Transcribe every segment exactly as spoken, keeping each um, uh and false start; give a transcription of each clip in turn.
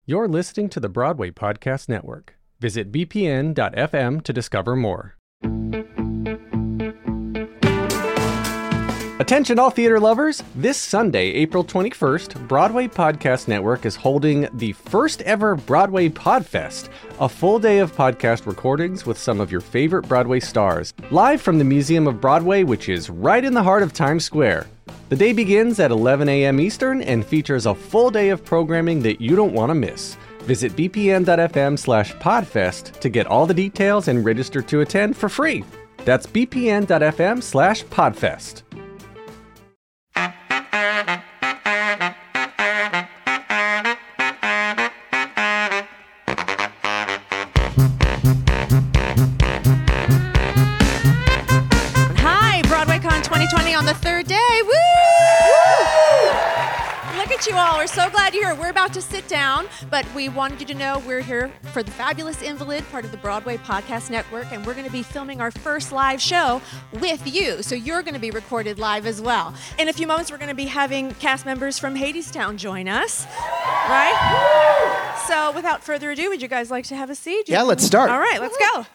You're listening to the Broadway Podcast Network. Visit b p n dot f m to discover more. Attention all theater lovers! This Sunday, April twenty-first, Broadway Podcast Network is holding the first ever Broadway Podfest, a full day of podcast recordings with some of your favorite Broadway stars, live from the Museum of Broadway, which is right in the heart of Times Square. The day begins at eleven a.m. Eastern and features a full day of programming that you don't want to miss. Visit b p n dot f m slash podfest to get all the details and register to attend for free. That's b p n dot f m slash podfest. Hi, BroadwayCon twenty twenty on the third day. Woo! Look at you all. We're so glad you're here. We're about to sit down, but we wanted you to know we're here for the Fabulous Invalid, part of the Broadway Podcast Network, and we're going to be filming our first live show with you. So you're going to be recorded live as well. In a few moments, we're going to be having cast members from Hadestown join us, right? So without further ado, would you guys like to have a seat? Yeah, let's start. All right, let's go.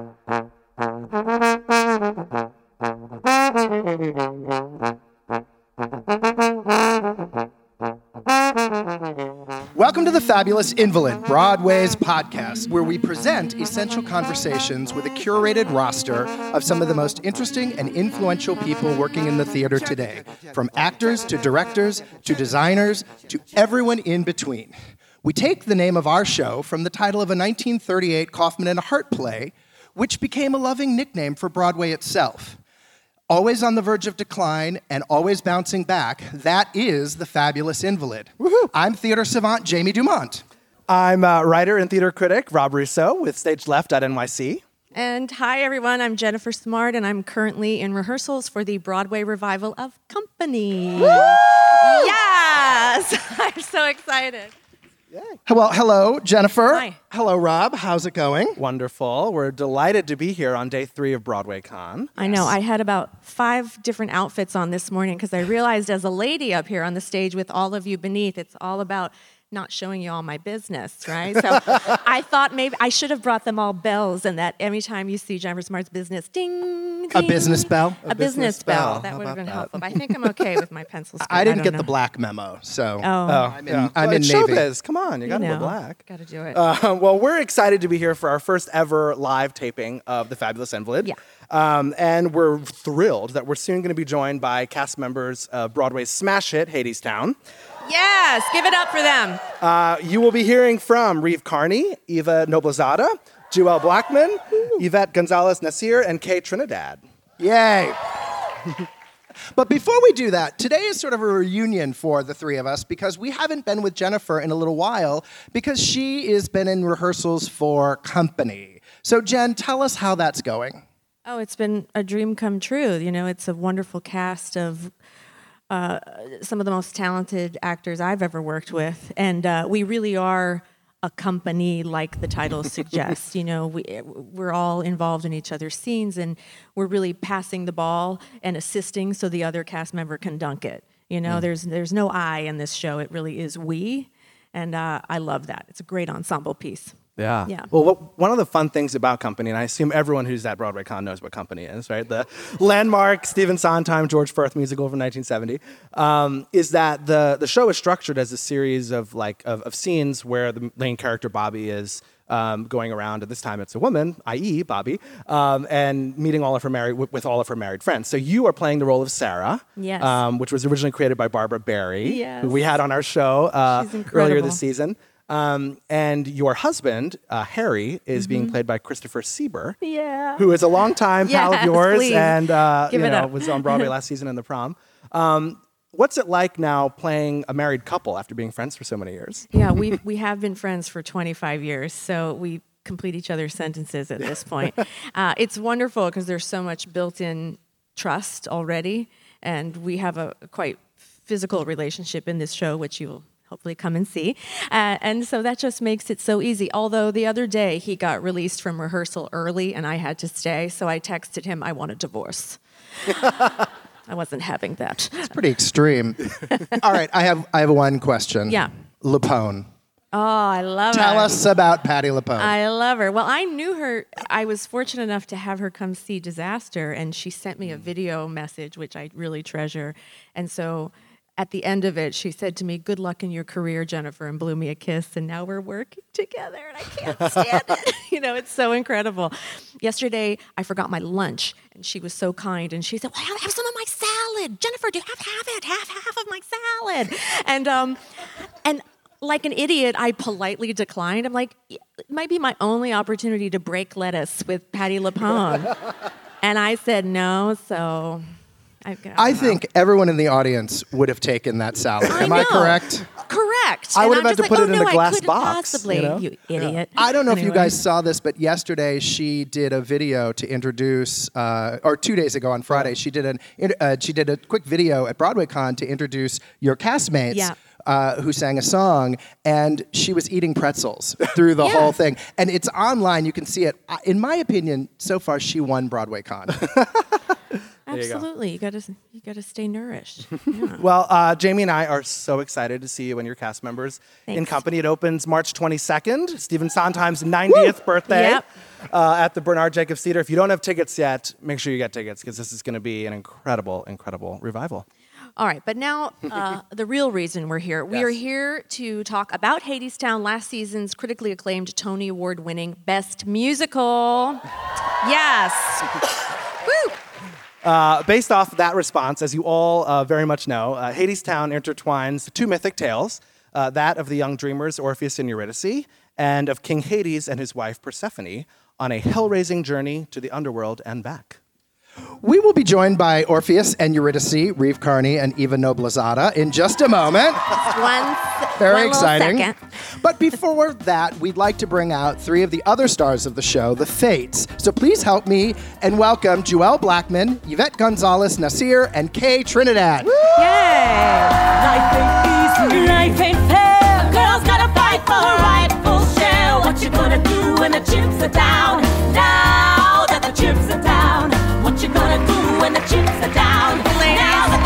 Welcome to the Fabulous Invalid, Broadway's podcast, where we present essential conversations with a curated roster of some of the most interesting and influential people working in the theater today, from actors to directors to designers to everyone in between. We take the name of our show from the title of a nineteen thirty-eight Kaufman and Hart play, which became a loving nickname for Broadway itself. Always on the verge of decline and always bouncing back, that is the Fabulous Invalid. Woohoo! I'm theater savant Jamie Dumont. I'm uh, writer and theater critic Rob Russo with Stage Left at N Y C. And hi, everyone. I'm Jennifer Smart, and I'm currently in rehearsals for the Broadway revival of Company. Woo! Yes! I'm so excited. Yay. Well, hello, Jennifer. Hi. Hello, Rob. How's it going? Wonderful. We're delighted to be here on day three of BroadwayCon. I know. I had about five different outfits on this morning because I realized as a lady up here on the stage with all of you beneath, it's all about not showing you all my business, right? So I thought maybe I should have brought them all bells, and that every time you see Jennifer Smart's business, ding, ding. A business bell? A, A business, business bell. bell. That How would have been about helpful. But I think I'm okay with my pencil skirt. I didn't don't get know. the black memo, so Oh, I'm in, yeah. I'm well, in it's Navy. showbiz. Come on, you you gotta know, go black. Got to do it. Uh, well, we're excited to be here for our first ever live taping of The Fabulous Invalid. Yeah. Um, and we're thrilled that we're soon going to be joined by cast members of Broadway's smash hit, Hadestown. Yes, give it up for them. Uh, you will be hearing from Reeve Carney, Eva Noblezada, Jewel Blackman, Yvette Gonzalez-Nasir, and Kay Trinidad. Yay. But before we do that, today is sort of a reunion for the three of us because we haven't been with Jennifer in a little while because she has been in rehearsals for Company. So, Jen, tell us how that's going. Oh, it's been a dream come true. You know, it's a wonderful cast of uh, some of the most talented actors I've ever worked with. And uh, we really are a company, like the title suggests. You know, we, we're all involved in each other's scenes, and we're really passing the ball and assisting so the other cast member can dunk it. You know, mm. there's there's no I in this show. It really is we. And uh, I love that. It's a great ensemble piece. Yeah. Yeah. Well, what, one of the fun things about Company, and I assume everyone who's at BroadwayCon knows what Company is, right? The landmark Stephen Sondheim, George Firth musical from nineteen seventy, um, is that the, the show is structured as a series of like of, of scenes where the main character Bobby is um, going around. At this time, it's a woman, that is. Bobby, um, and meeting all of her married with, with all of her married friends. So you are playing the role of Sarah, Yes. um, which was originally created by Barbara Barry, Yes. who we had on our show uh, She's earlier incredible. this season. Um, and your husband, uh, Harry, is Mm-hmm. being played by Christopher Sieber, Yeah. who is a longtime pal Yes, of yours please. and uh, Give you it know, up. was on Broadway last season in The Prom. Um, what's it like now playing a married couple after being friends for so many years? Yeah, we we have been friends for twenty-five years, so we complete each other's sentences at this point. uh, it's wonderful because there's so much built-in trust already, and we have a quite physical relationship in this show, which you'll hopefully come and see. Uh, and so that just makes it so easy. Although the other day he got released from rehearsal early and I had to stay, so I texted him, I want a divorce. I wasn't having that. It's pretty extreme. All right, I have I have one question. Yeah. Lapone. Oh, I love Tell her. us about Patti LuPone. I love her. Well, I knew her. I was fortunate enough to have her come see Disaster, and she sent me a video message, which I really treasure. And so at the end of it, she said to me, "Good luck in your career, Jennifer," and blew me a kiss. And now we're working together, and I can't stand it. You know, it's so incredible. Yesterday, I forgot my lunch, and she was so kind, and she said, "Well, have some of my salad. Jennifer, do you have to have it? Have half of my salad." And um, and. Like an idiot, I politely declined. I'm like, it might be my only opportunity to break lettuce with Patti LuPone. And I said no, so I've got I think everyone in the audience would have taken that salad. I Am I know. correct? Correct. I And would I'm have had just to like, put oh, it in no, a glass I couldn't box, Possibly, you know? you idiot. I don't know if you Anyway. guys saw this, but yesterday she did a video to introduce, uh, or two days ago on Friday, she did an uh, she did a quick video at BroadwayCon to introduce your castmates. Yeah. Uh, who sang a song, and she was eating pretzels through the Yeah. whole thing. And it's online, you can see it. I- In my opinion, so far, she won BroadwayCon. Absolutely, you got to you got to stay nourished. Yeah. Well, uh, Jamie and I are so excited to see you and your cast members in Thanks. company. It opens March twenty-second, Stephen Sondheim's ninetieth birthday Yep. uh, at the Bernard Jacobs Theater. If you don't have tickets yet, make sure you get tickets because this is going to be an incredible, incredible revival. All right, but now uh, the real reason we're here. We Yes. are here to talk about Hadestown, last season's critically acclaimed Tony Award-winning Best Musical. Yes. Woo! Uh, based off that response, as you all uh, very much know, uh, Hadestown intertwines two mythic tales, uh, that of the young dreamers Orpheus and Eurydice, and of King Hades and his wife Persephone on a hell-raising journey to the underworld and back. We will be joined by Orpheus and Eurydice, Reeve Carney, and Eva Noblezada in just a moment. One, s- Very one little exciting. second. But before that, we'd like to bring out three of the other stars of the show, the Fates. So please help me and welcome Joelle Blackman, Yvette Gonzalez Nasir, and Kay Trinidad. Yay! Life ain't easy, life ain't fair. Girls gotta fight for her rightful share. What you gonna do when the chips are down? Now that the chips are down. What you gonna do when the chips are down? Now that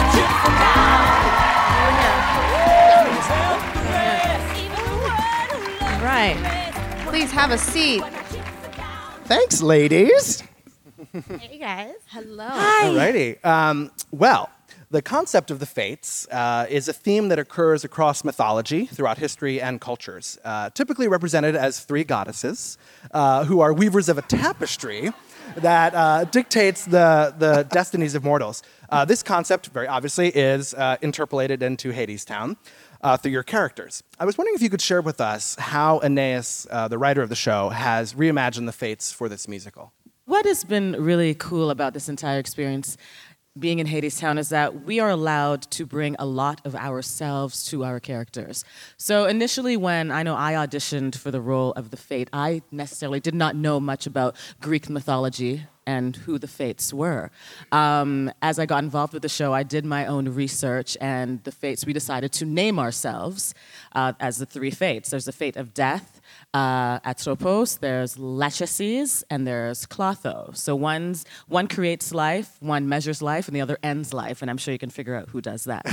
the chips are down. All right. Please have a seat. Thanks, ladies. Hey, guys. Hello. Alrighty. Um, well, the concept of the Fates uh, is a theme that occurs across mythology throughout history and cultures, uh, typically represented as three goddesses uh, who are weavers of a tapestry that uh, dictates the, the destinies of mortals. Uh, this concept, very obviously, is uh, interpolated into Hadestown uh, through your characters. I was wondering if you could share with us how Aeneas, uh, the writer of the show, has reimagined the Fates for this musical. What has been really cool about this entire experience being in Hadestown is that we are allowed to bring a lot of ourselves to our characters. So initially when I know I auditioned for the role of the Fate, I necessarily did not know much about Greek mythology and who the Fates were. Um, as I got involved with the show, I did my own research, and the Fates, we decided to name ourselves uh, as the three Fates. There's the Fate of Death, uh, Atropos, there's Lachesis, and there's Clotho. So one's, one creates life, one measures life, and the other ends life, and I'm sure you can figure out who does that.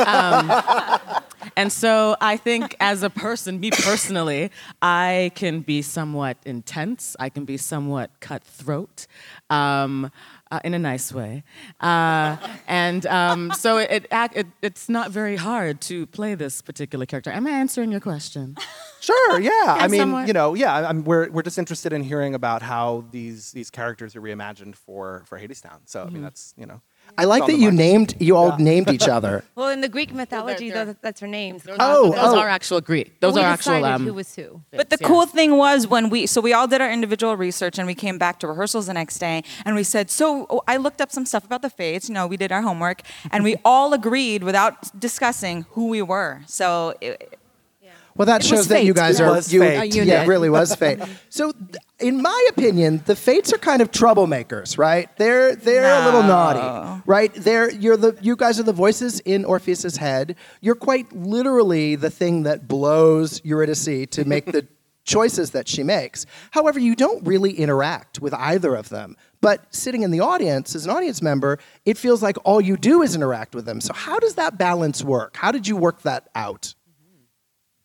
um, and so I think as a person, me personally, I can be somewhat intense, I can be somewhat cutthroat, um, uh, in a nice way. Uh, and um, so it, it, it, it's not very hard to play this particular character. Am I answering your question? Sure, yeah. I mean, somewhat. you know, yeah, I'm, we're, we're just interested in hearing about how these, these characters are reimagined for, for Hadestown. So, I mean, that's, you know. I like on that the you mark. named, you all named each other. Well, in the Greek mythology, they're- those, that's her names. Oh, Those oh. are actual Greek. Those we are actual. decided Um, who was who. But the yeah. cool thing was when we, so we all did our individual research and we came back to rehearsals the next day and we said, so oh, I looked up some stuff about the Fates, you know, we did our homework and we all agreed without discussing who we were. So it, Well, that It shows was that you fate. guys It are, was you, fate. A yeah, unit. it really was fate. So, th- in my opinion, the Fates are kind of troublemakers, right? They're they're a little naughty, right? They're you're the you guys are the voices in Orpheus's head. You're quite literally the thing that blows Eurydice to make the choices that she makes. However, you don't really interact with either of them. But sitting in the audience as an audience member, it feels like all you do is interact with them. So how does that balance work? How did you work that out?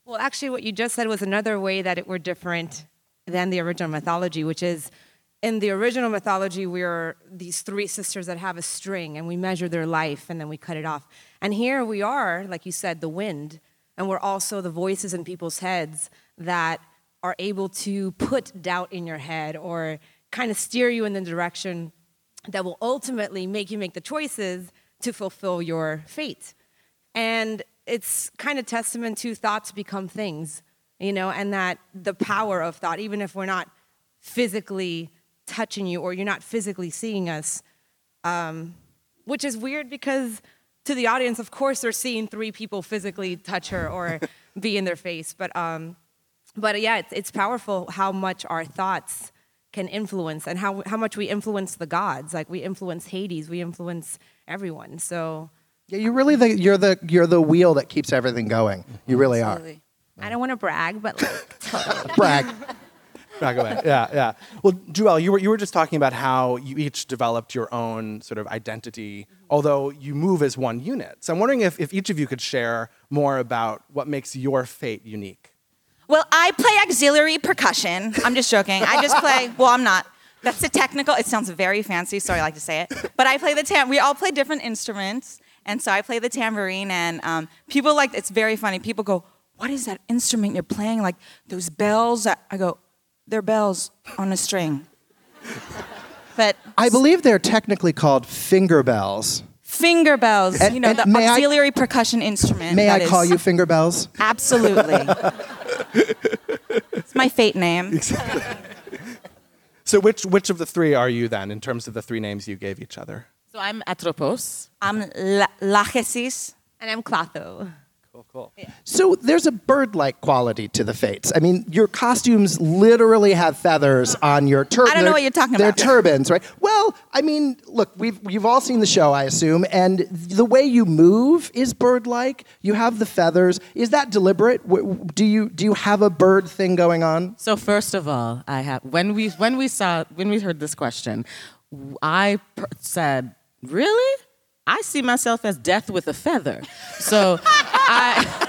Well, actually, what you just said was another way that it were different than the original mythology, which is in the original mythology, we're these three sisters that have a string, and we measure their life, and then we cut it off. And here we are, like you said, the wind, and we're also the voices in people's heads that are able to put doubt in your head or kind of steer you in the direction that will ultimately make you make the choices to fulfill your fate. And it's kind of testament to thoughts become things, you know, and that the power of thought, even if we're not physically touching you or you're not physically seeing us, um, which is weird because to the audience, of course, they're seeing three people physically touch her or be in their face. But, um, but yeah, it's, it's powerful how much our thoughts can influence and how, how much we influence the gods. Like we influence Hades, we influence everyone. So... Yeah, you're really the you're the you're the wheel that keeps everything going. You really Absolutely. I don't want to brag, but like totally. are. Brag. Brag away. Yeah, yeah. Well, Joelle, you were you were just talking about how you each developed your own sort of identity, although you move as one unit. So I'm wondering if, if each of you could share more about what makes your fate unique. Well, I play auxiliary percussion. I'm just joking. I just play, well, I'm not. That's the technical, it sounds very fancy, so I like to say it. But I play the tam, we all play different instruments. And so I play the tambourine, and um, people like, it's very funny. People go, what is that instrument you're playing? Like those bells? That, I go, they're bells on a string. But I believe they're technically called finger bells. Finger bells, And- you know, and the may I- auxiliary percussion instrument. May that I call is- you finger bells? Absolutely. It's my fate name. So which which of the three are you then, in terms of the three names you gave each other? So I'm Atropos. I'm La- Lachesis. And I'm Clotho. Cool, cool. So there's a bird-like quality to the fates. I mean, your costumes literally have feathers on your turbans. I don't know what you're talking They're about. turbans, right? Well, I mean, look, we've you've all seen the show, I assume, and the way you move is bird-like. You have the feathers. Is that deliberate? W- Do you do you have a bird thing going on? So first of all, I have when we when we saw when we heard this question, I per- said, "Really? I see myself as death with a feather." So I.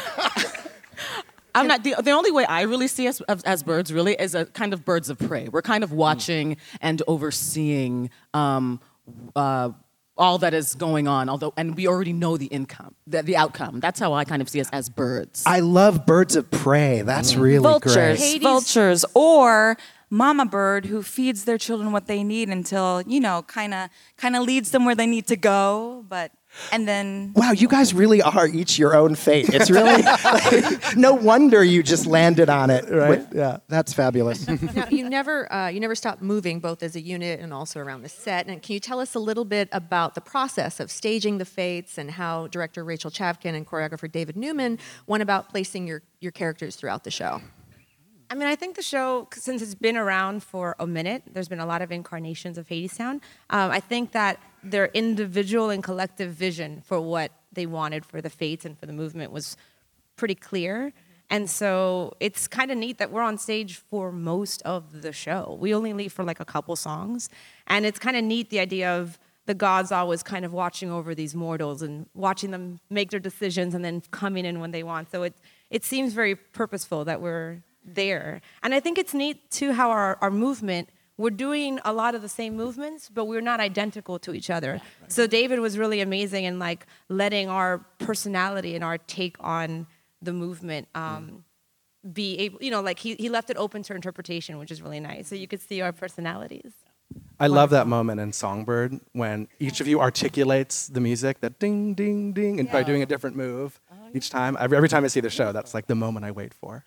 I'm not the, the only way I really see us as, as birds really is a kind of birds of prey. We're kind of watching and overseeing um, uh, all that is going on. Although, and we already know the income, the, the outcome. That's how I kind of see us as birds. I love birds of prey. That's really Vultures. great. Hades- Vultures. Or mama bird who feeds their children what they need until, you know, kind of kind of leads them where they need to go, but and then Wow, you guys really are each your own fate. It's really like, no wonder you just landed on it, right? Yeah, that's fabulous. Now, you never uh, you never stop moving, both as a unit and also around the set. And can you tell us a little bit about the process of staging the Fates and how director Rachel Chavkin and choreographer David Newman went about placing your, your characters throughout the show? I mean, I think the show, since it's been around for a minute, there's been a lot of incarnations of Hadestown. Um, I think that their individual and collective vision for what they wanted for the Fates and for the movement was pretty clear. And so it's kind of neat that we're on stage for most of the show. We only leave for like a couple songs. And it's kind of neat, the idea of the gods always kind of watching over these mortals and watching them make their decisions and then coming in when they want. So it, it seems very purposeful that we're there. And I think it's neat too how our, our movement, we're doing a lot of the same movements, but we're not identical to each other. So David was really amazing in like letting our personality and our take on the movement um, be able, you know, like he, he left it open to interpretation, which is really nice. So you could see our personalities. I love that moment in Songbird when each of you articulates the music, that ding, ding, ding, and by doing a different move each time. Every, every time I see the show, that's like the moment I wait for.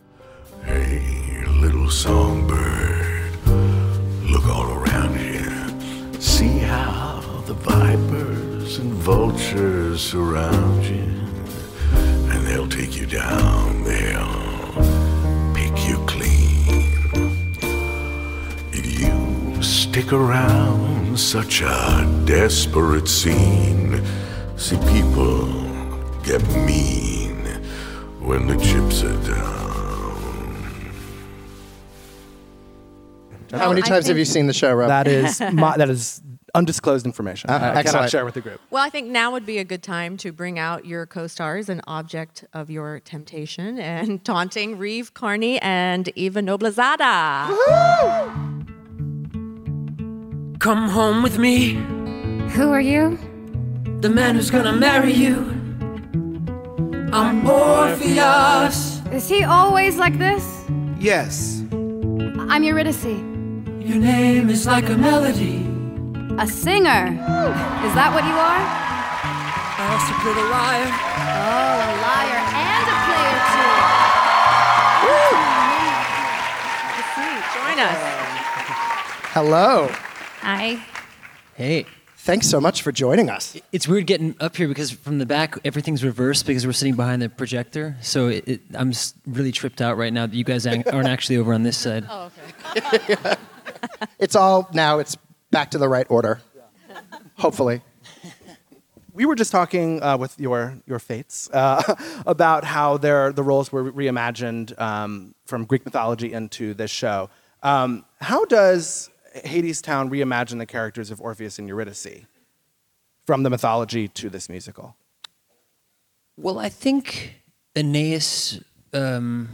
Hey, little songbird, look all around here. See how the vipers and vultures surround you, and they'll take you down, they'll pick you clean. If you stick around such a desperate scene, see people get mean when the chips are down. How many I times have think- you seen the show, Rob? That is my, that is undisclosed information. Uh, I cannot excellent. share with the group. Well, I think now would be a good time to bring out your co-stars and object of your temptation and taunting, Reeve Carney and Eva Noblezada. Come home with me. Who are you? The man who's gonna marry you. I'm Orpheus. Is he always like this? Yes. I'm Eurydice. Your name is like a melody. A singer. Is that what you are? I also play the lyre. Oh, a liar and a player too. Join us. Hello. Hi. Hey. Thanks so much for joining us. It's weird getting up here because from the back, everything's reversed because we're sitting behind the projector. So it, it, I'm s- really tripped out right now that you guys aren't actually over on this side. Oh, okay. It's all, now it's back to the right order. Hopefully. We were just talking uh, with your your fates uh, about how their the roles were reimagined um, from Greek mythology into this show. Um, how does Hadestown reimagine the characters of Orpheus and Eurydice from the mythology to this musical? Well, I think Aeneas, um,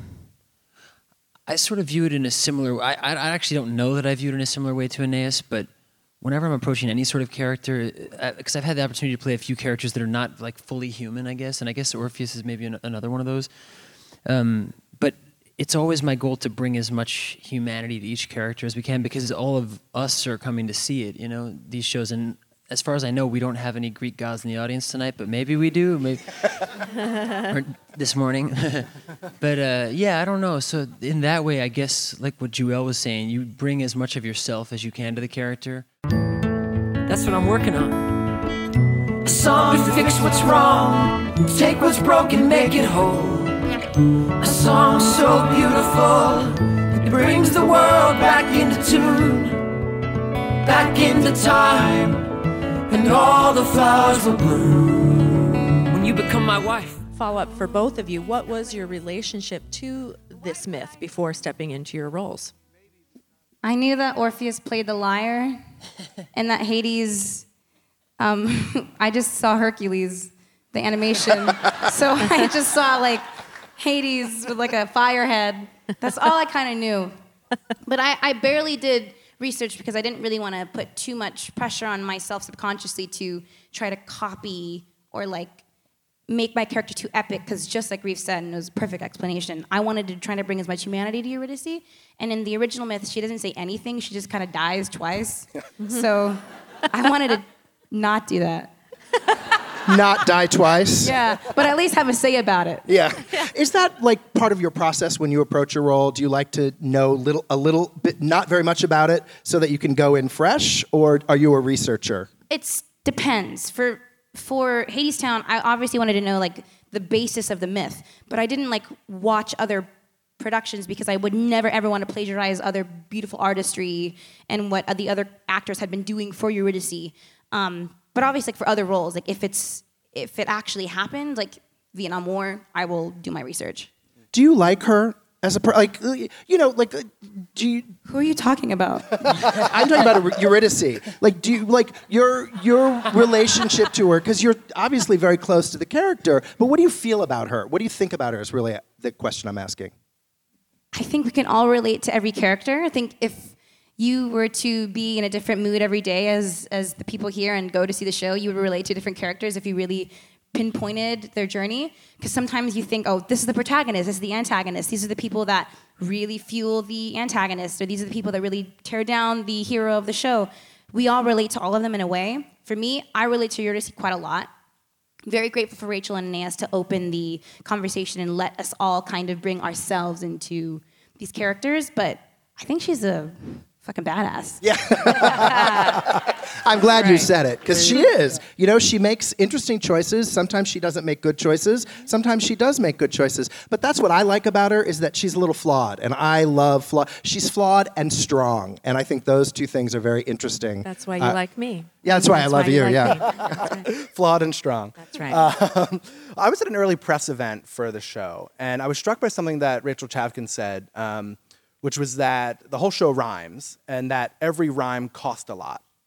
I sort of view it in a similar way. I, I actually don't know that I view it in a similar way to Aeneas, but whenever I'm approaching any sort of character, because I've had the opportunity to play a few characters that are not like fully human, I guess, and I guess Orpheus is maybe an, another one of those. Um, but it's always my goal to bring as much humanity to each character as we can because all of us are coming to see it, you know, these shows. And as far as I know, we don't have any Greek gods in the audience tonight, but maybe we do, maybe or this morning. But uh, yeah, I don't know. So in that way, I guess, like what Jewel was saying, you bring as much of yourself as you can to the character. That's what I'm working on. A song to fix what's wrong. Take what's broken, make it whole. A song so beautiful, it brings the world back into tune, back into time, and all the flowers will bloom when you become my wife. Follow up for both of you. What was your relationship to this myth before stepping into your roles? I knew that Orpheus played the lyre and that Hades, um, I just saw Hercules, the animation. So I just saw like Hades with like a fire head. That's all I kind of knew. But I, I barely did research because I didn't really want to put too much pressure on myself subconsciously to try to copy or like make my character too epic, because just like Reeve said, and it was a perfect explanation, I wanted to try to bring as much humanity to Eurydice. And in the original myth, she doesn't say anything. She just kind of dies twice. So I wanted to not do that. Not die twice? Yeah, but at least have a say about it. Yeah. Is that like part of your process when you approach a role? Do you like to know little, a little bit, not very much about it, so that you can go in fresh, or are you a researcher? It depends. For for Hadestown, I obviously wanted to know like the basis of the myth, but I didn't like watch other productions because I would never ever want to plagiarize other beautiful artistry and what the other actors had been doing for Eurydice. Um, but obviously, like, for other roles, like if it's if it actually happened, like Vietnam War, I will do my research. Do you like her as a per- like you know like do you? Who are you talking about? I'm talking about Eurydice. Like, do you like your your relationship to her? Because you're obviously very close to the character. But what do you feel about her? What do you think about her? Is really the question I'm asking. I think we can all relate to every character. I think if you were to be in a different mood every day as as the people here and go to see the show, you would relate to different characters if you really pinpointed their journey. Because sometimes you think, oh, this is the protagonist, this is the antagonist. These are the people that really fuel the antagonist, or these are the people that really tear down the hero of the show. We all relate to all of them in a way. For me, I relate to Eurydice quite a lot. Very grateful for Rachel and Aeneas to open the conversation and let us all kind of bring ourselves into these characters. But I think she's a fucking badass. Yeah. I'm glad right. you said it, because she is. You know, she makes interesting choices. Sometimes she doesn't make good choices. Sometimes she does make good choices. But that's what I like about her, is that she's a little flawed. And I love flawed. She's flawed and strong. And I think those two things are very interesting. That's why you uh, like me. Yeah, that's why that's I love why you, you like yeah. Right. Flawed and strong. That's right. Um, I was at an early press event for the show, and I was struck by something that Rachel Chavkin said, um, which was that the whole show rhymes, and that every rhyme cost a lot.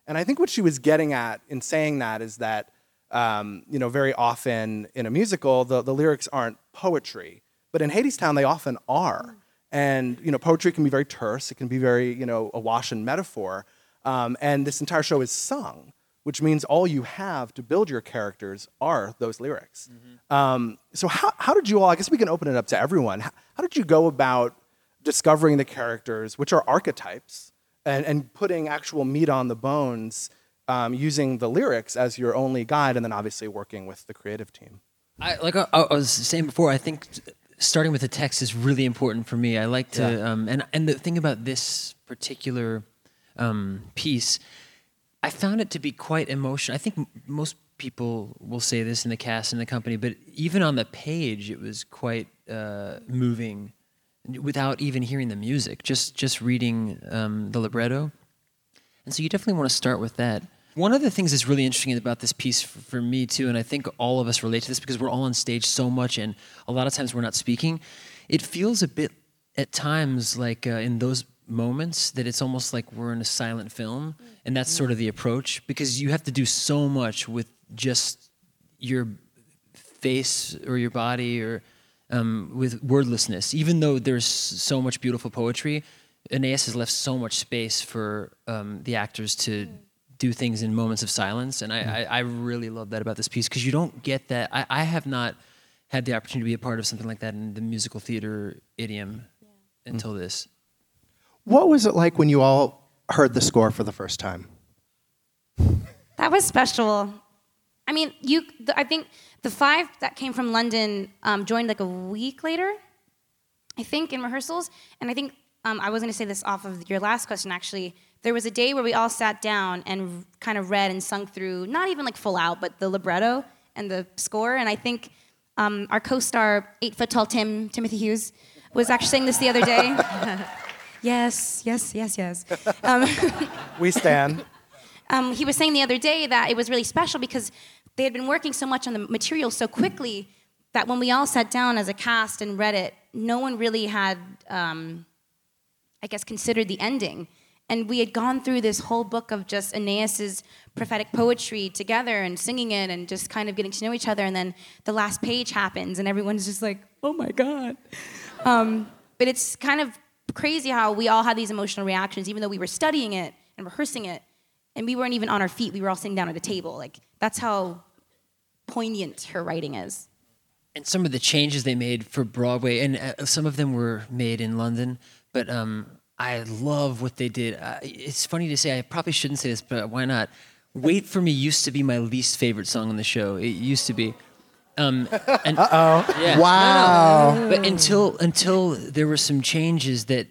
And I think what she was getting at in saying that is that, um, you know, very often in a musical, the, the lyrics aren't poetry. But in Hadestown, they often are. And, you know, poetry can be very terse. It can be very, you know, awash in metaphor. Um, and this entire show is sung, which means all you have to build your characters are those lyrics. Mm-hmm. Um, so how, how did you all, I guess we can open it up to everyone. How, how did you go about discovering the characters, which are archetypes, and, and putting actual meat on the bones, um, using the lyrics as your only guide, and then obviously working with the creative team? I, like I, I was saying before, I think starting with the text is really important for me. I like to, Yeah. um, and, and the thing about this particular um, piece, I found it to be quite emotional. I think m- most people will say this in the cast and the company, but even on the page, it was quite uh, moving without even hearing the music, just just reading um, the libretto. And so you definitely want to start with that. One of the things that's really interesting about this piece for, for me too, and I think all of us relate to this because we're all on stage so much and a lot of times we're not speaking, it feels a bit at times like uh, in those moments that it's almost like we're in a silent film, and that's sort of the approach, because you have to do so much with just your face or your body or um, with wordlessness. Even though there's so much beautiful poetry, Aeneas has left so much space for um, the actors to do things in moments of silence, and I, I, I really love that about this piece, because you don't get that. I, I have not had the opportunity to be a part of something like that in the musical theater idiom yeah. until mm. this. What was it like when you all heard the score for the first time? That was special. I mean, you. The, I think the five that came from London um, joined like a week later, I think, in rehearsals. And I think um, I was going to say this off of your last question, actually. There was a day where we all sat down and kind of read and sung through, not even like full out, but the libretto and the score. And I think um, our co-star, eight-foot-tall Tim, Timothy Hughes, was actually saying this the other day. Yes, yes, yes, yes. Um, we stand. Um, he was saying the other day that it was really special because they had been working so much on the material so quickly that when we all sat down as a cast and read it, no one really had, um, I guess, considered the ending. And we had gone through this whole book of just Aeneas's prophetic poetry together and singing it and just kind of getting to know each other. And then the last page happens and everyone's just like, oh my God. Um, but it's kind of crazy how we all had these emotional reactions, even though we were studying it and rehearsing it. And we weren't even on our feet. We were all sitting down at a table. Like, that's how poignant her writing is. And some of the changes they made for Broadway, and uh, some of them were made in London, but um, I love what they did. Uh, it's funny to say, I probably shouldn't say this, but why not? Wait For Me used to be my least favorite song on the show. It used to be. Um, and, Uh-oh. Yeah, wow. No, no. But until, until there were some changes that,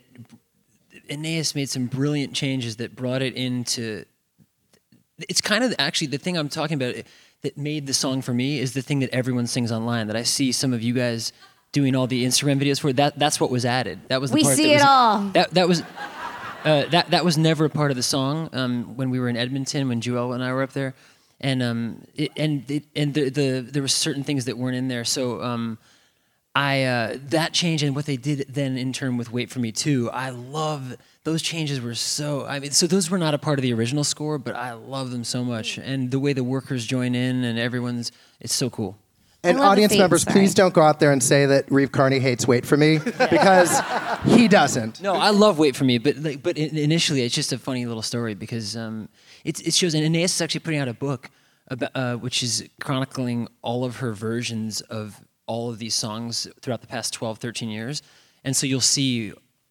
Aeneas made some brilliant changes that brought it into... It's kind of actually the thing I'm talking about that made the song for me is the thing that everyone sings online, that I see some of you guys doing all the Instagram videos for. That that's what was added. That was the we part see that it was, all. That that was uh, that that was never a part of the song um, when we were in Edmonton, when Joel and I were up there, and um it, and it, and the, the there were certain things that weren't in there. So um I uh, that change and what they did then in turn with Wait For Me too. I love those changes. Were so I mean so those were not a part of the original score, but I love them so much, and the way the workers join in and everyone's it's so cool. And audience members, sorry. Please don't go out there and say that Reeve Carney hates Wait For Me, because he doesn't. No, I love Wait For Me, but like, but initially it's just a funny little story because um, it, it shows, and Aeneas is actually putting out a book about, uh, which is chronicling all of her versions of all of these songs throughout the past twelve, thirteen years. And so you'll see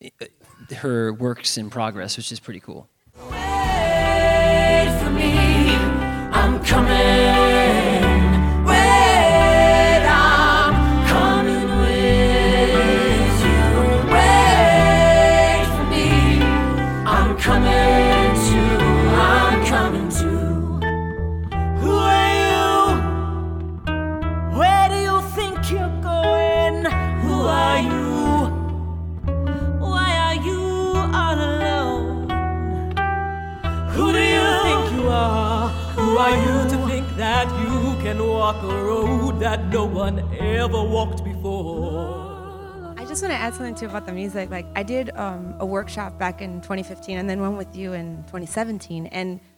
her works in progress, which is pretty cool. Wait for me, I'm coming. Who are you to think that you can walk a road that no one ever walked before? I just want to add something too about the music. Like, I did um, a workshop back in twenty fifteen and then one with you in twenty seventeen. And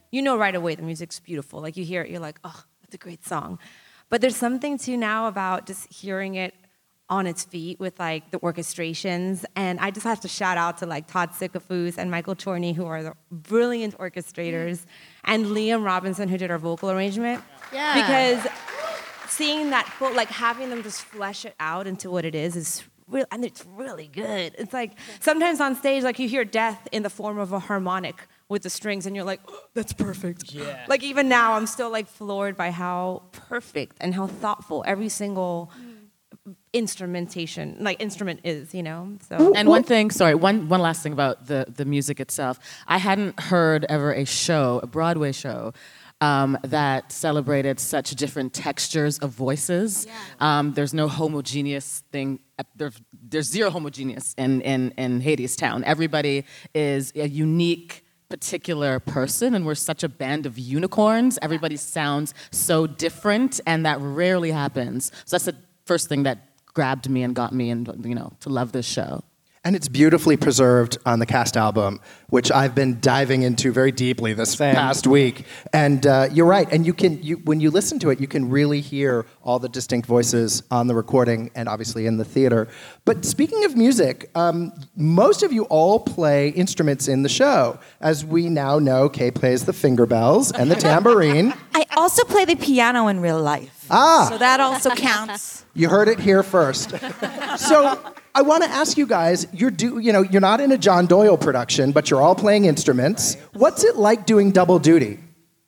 you know right away the music's beautiful. Like you hear it, you're like, oh, that's a great song. But there's something too now about just hearing it on its feet with like the orchestrations. And I just have to shout out to like Todd Sikafus and Michael Chorney, who are the brilliant orchestrators, and Liam Robinson, who did our vocal arrangement. Yeah. Because seeing that, full, like having them just flesh it out into what it is, is real, and it's really good. It's like sometimes on stage, like you hear death in the form of a harmonic with the strings, and you're like, oh, that's perfect. Yeah. Like even now, I'm still like floored by how perfect and how thoughtful every single instrumentation, like instrument is, you know. So. And one thing, sorry, one one last thing about the the music itself. I hadn't heard ever a show, a Broadway show, um, that celebrated such different textures of voices. Yeah. Um, there's no homogeneous thing. There, there's zero homogeneous in, in, in Hadestown. Everybody is a unique, particular person, and we're such a band of unicorns. Everybody sounds so different, and that rarely happens. So that's the first thing that grabbed me and got me, and you know, to love this show. And it's beautifully preserved on the cast album, which I've been diving into very deeply this Same. past week. And uh, you're right. And you can, you, when you listen to it, you can really hear all the distinct voices on the recording and obviously in the theater. But speaking of music, um, most of you all play instruments in the show. As we now know, Kay plays the finger bells and the tambourine. I also play the piano in real life. Ah. So that also counts. You heard it here first. So I want to ask you guys, you're do, you know, you're not in a John Doyle production, but you're all playing instruments. What's it like doing double duty?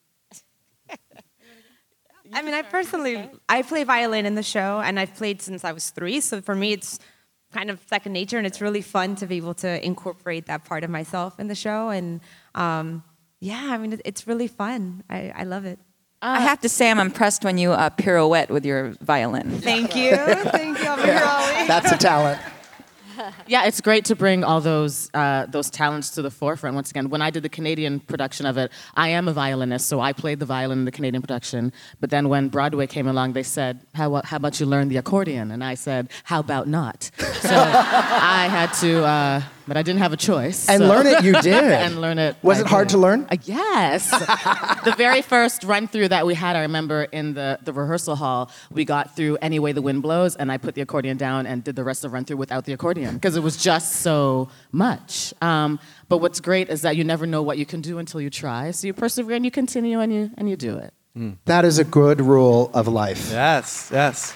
I mean, I personally, I play violin in the show, and I've played since I was three, so for me it's kind of second nature, and it's really fun to be able to incorporate that part of myself in the show, and um, yeah, I mean, it, it's really fun. I, I love it. Uh, I have to say I'm impressed when you uh, pirouette with your violin. Thank you. Thank you, Alvin. That's a talent. Yeah, it's great to bring all those uh, those talents to the forefront once again. When I did the Canadian production of it, I am a violinist, so I played the violin in the Canadian production. But then when Broadway came along, they said, how, how about you learn the accordion? And I said, how about not? So I had to, uh, but I didn't have a choice. And so. learn it you did. And learn it. Was I it hard did. to learn? Uh, yes. The very first run-through that we had, I remember in the, the rehearsal hall, we got through Any Way the Wind Blows, and I put the accordion down and did the rest of the run-through without the accordion, because it was just so much. Um, but what's great is that you never know what you can do until you try. So you persevere and you continue and you and you do it. Mm. That is a good rule of life. Yes, yes.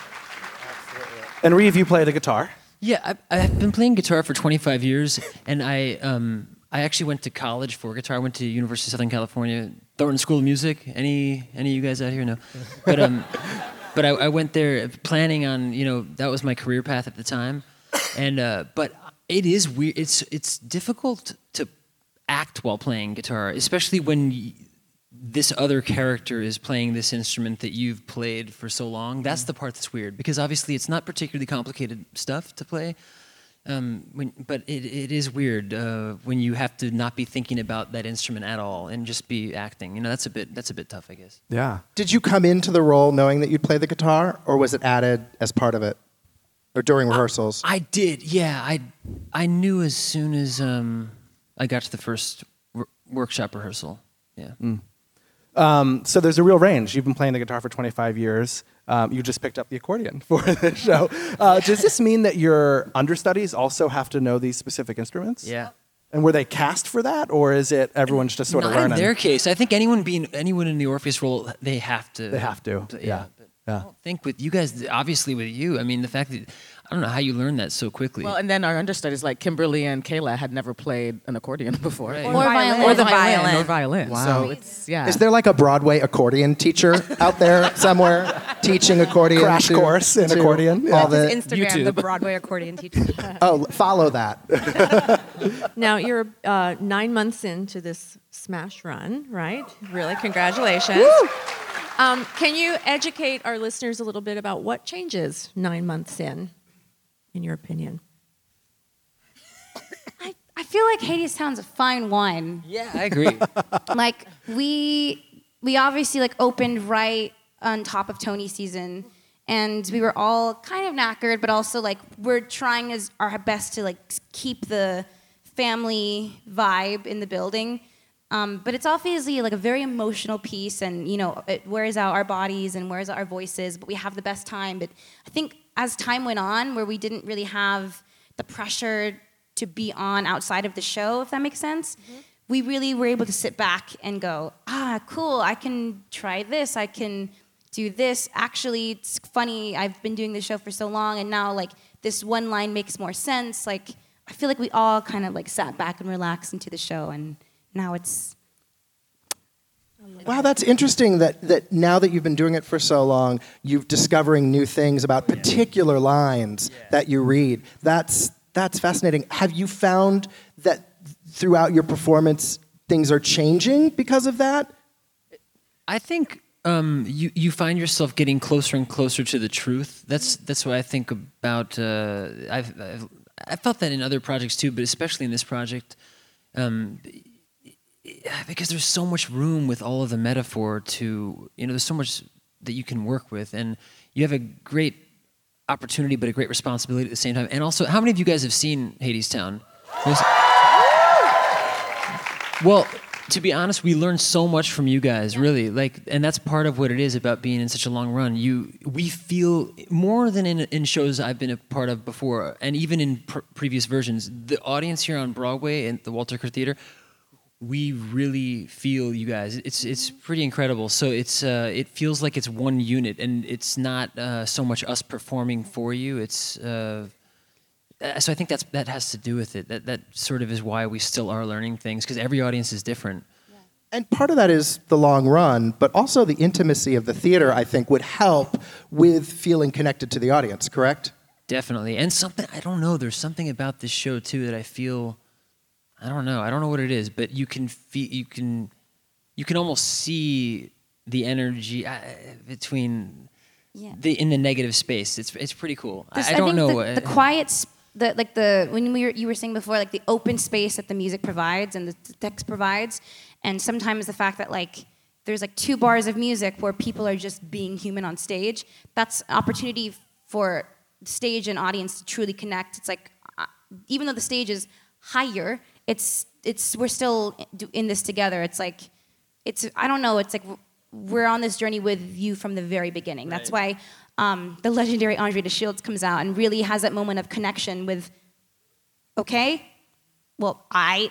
And Reeve, you play the guitar. Yeah, I've, I've been playing guitar for twenty-five years, and I um, I actually went to college for guitar. I went to University of Southern California, Thornton School of Music. Any any of you guys out here know? But um, but I, I went there planning on, you know, that was my career path at the time, and uh, but it is weird. It's it's difficult to act while playing guitar, especially when y- this other character is playing this instrument that you've played for so long. That's the part that's weird, because obviously it's not particularly complicated stuff to play. Um, when, but it, it is weird uh, when you have to not be thinking about that instrument at all and just be acting. You know, that's a bit that's a bit tough, I guess. Yeah. Did you come into the role knowing that you'd play the guitar, or was it added as part of it, or during rehearsals? I did, yeah. I I knew as soon as um, I got to the first r- workshop rehearsal. Yeah. Mm. Um, so there's a real range. You've been playing the guitar for twenty-five years. Um, you just picked up the accordion for the show. Uh, does this mean that your understudies also have to know these specific instruments? Yeah. And were they cast for that, or is it everyone's just sort Not of learning? in their case. I think anyone being anyone in the Orpheus role, they have to. They have to. to- Yeah. But Yeah. I don't think with you guys, obviously with you, I mean, the fact that I don't know how you learned that so quickly. Well, and then our understudies like Kimberly and Kayla had never played an accordion before. Right. Or violin. Or the violin. Or violin. Wow. So it's, yeah. Is there like a Broadway accordion teacher out there somewhere teaching accordion? Crash to- course in to accordion? Yeah. All the, Instagram, YouTube. the Broadway accordion teacher. oh, follow that. Now, you're uh, nine months into this smash run, right? Really, congratulations. Um, can you educate our listeners a little bit about what changes nine months in, in your opinion? I, I feel like Hadestown's a fine wine. yeah, I agree. Like we we obviously like opened right on top of Tony season, and we were all kind of knackered, but also like we're trying as our best to like keep the family vibe in the building. Um, but it's obviously like a very emotional piece, and you know, it wears out our bodies and wears out our voices. But we have the best time. But I think as time went on, where we didn't really have the pressure to be on outside of the show, if that makes sense, mm-hmm. we really were able to sit back and go, ah, cool. I can try this. I can do this. Actually, it's funny. I've been doing this show for so long, and now like this one line makes more sense. Like I feel like we all kind of like sat back and relaxed into the show, and now it's. Wow, that's interesting that, that now that you've been doing it for so long, you're discovering new things about particular lines yeah. that you read. That's that's fascinating. Have you found that throughout your performance things are changing because of that? I think um, you you find yourself getting closer and closer to the truth. That's that's what I think about. Uh, I've, I've I felt that in other projects too, but especially in this project. Um, because there's so much room with all of the metaphor to, you know, there's so much that you can work with, and you have a great opportunity but a great responsibility at the same time. And also, how many of you guys have seen Hadestown? Well, to be honest, we learned so much from you guys, really. Like, and that's part of what it is about being in such a long run. You, we feel more than in, in shows I've been a part of before, and even in pr- previous versions, the audience here on Broadway and the Walter Kerr Theater, we really feel you guys. It's it's pretty incredible. So it's uh, it feels like it's one unit, and it's not uh, so much us performing for you. It's uh, so I think that's that has to do with it. That that sort of is why we still are learning things, because every audience is different. And part of that is the long run, but also the intimacy of the theater, I think, would help with feeling connected to the audience. Correct? Definitely, and something I don't know. There's something about this show too that I feel. I don't know. I don't know what it is, but you can feel, you can, you can almost see the energy uh, between yeah. the in the negative space. It's it's pretty cool. I, I don't think know. The, the quiet, sp- the like the when we were, you were saying before, like the open space that the music provides and the text provides, and sometimes the fact that like there's like two bars of music where people are just being human on stage. That's an opportunity for stage and audience to truly connect. It's like uh, even though the stage is higher. It's it's we're still in this together. It's like it's I don't know. It's like we're on this journey with you from the very beginning. Right. That's why um, the legendary Andre DeShields comes out and really has that moment of connection with. Okay, well I,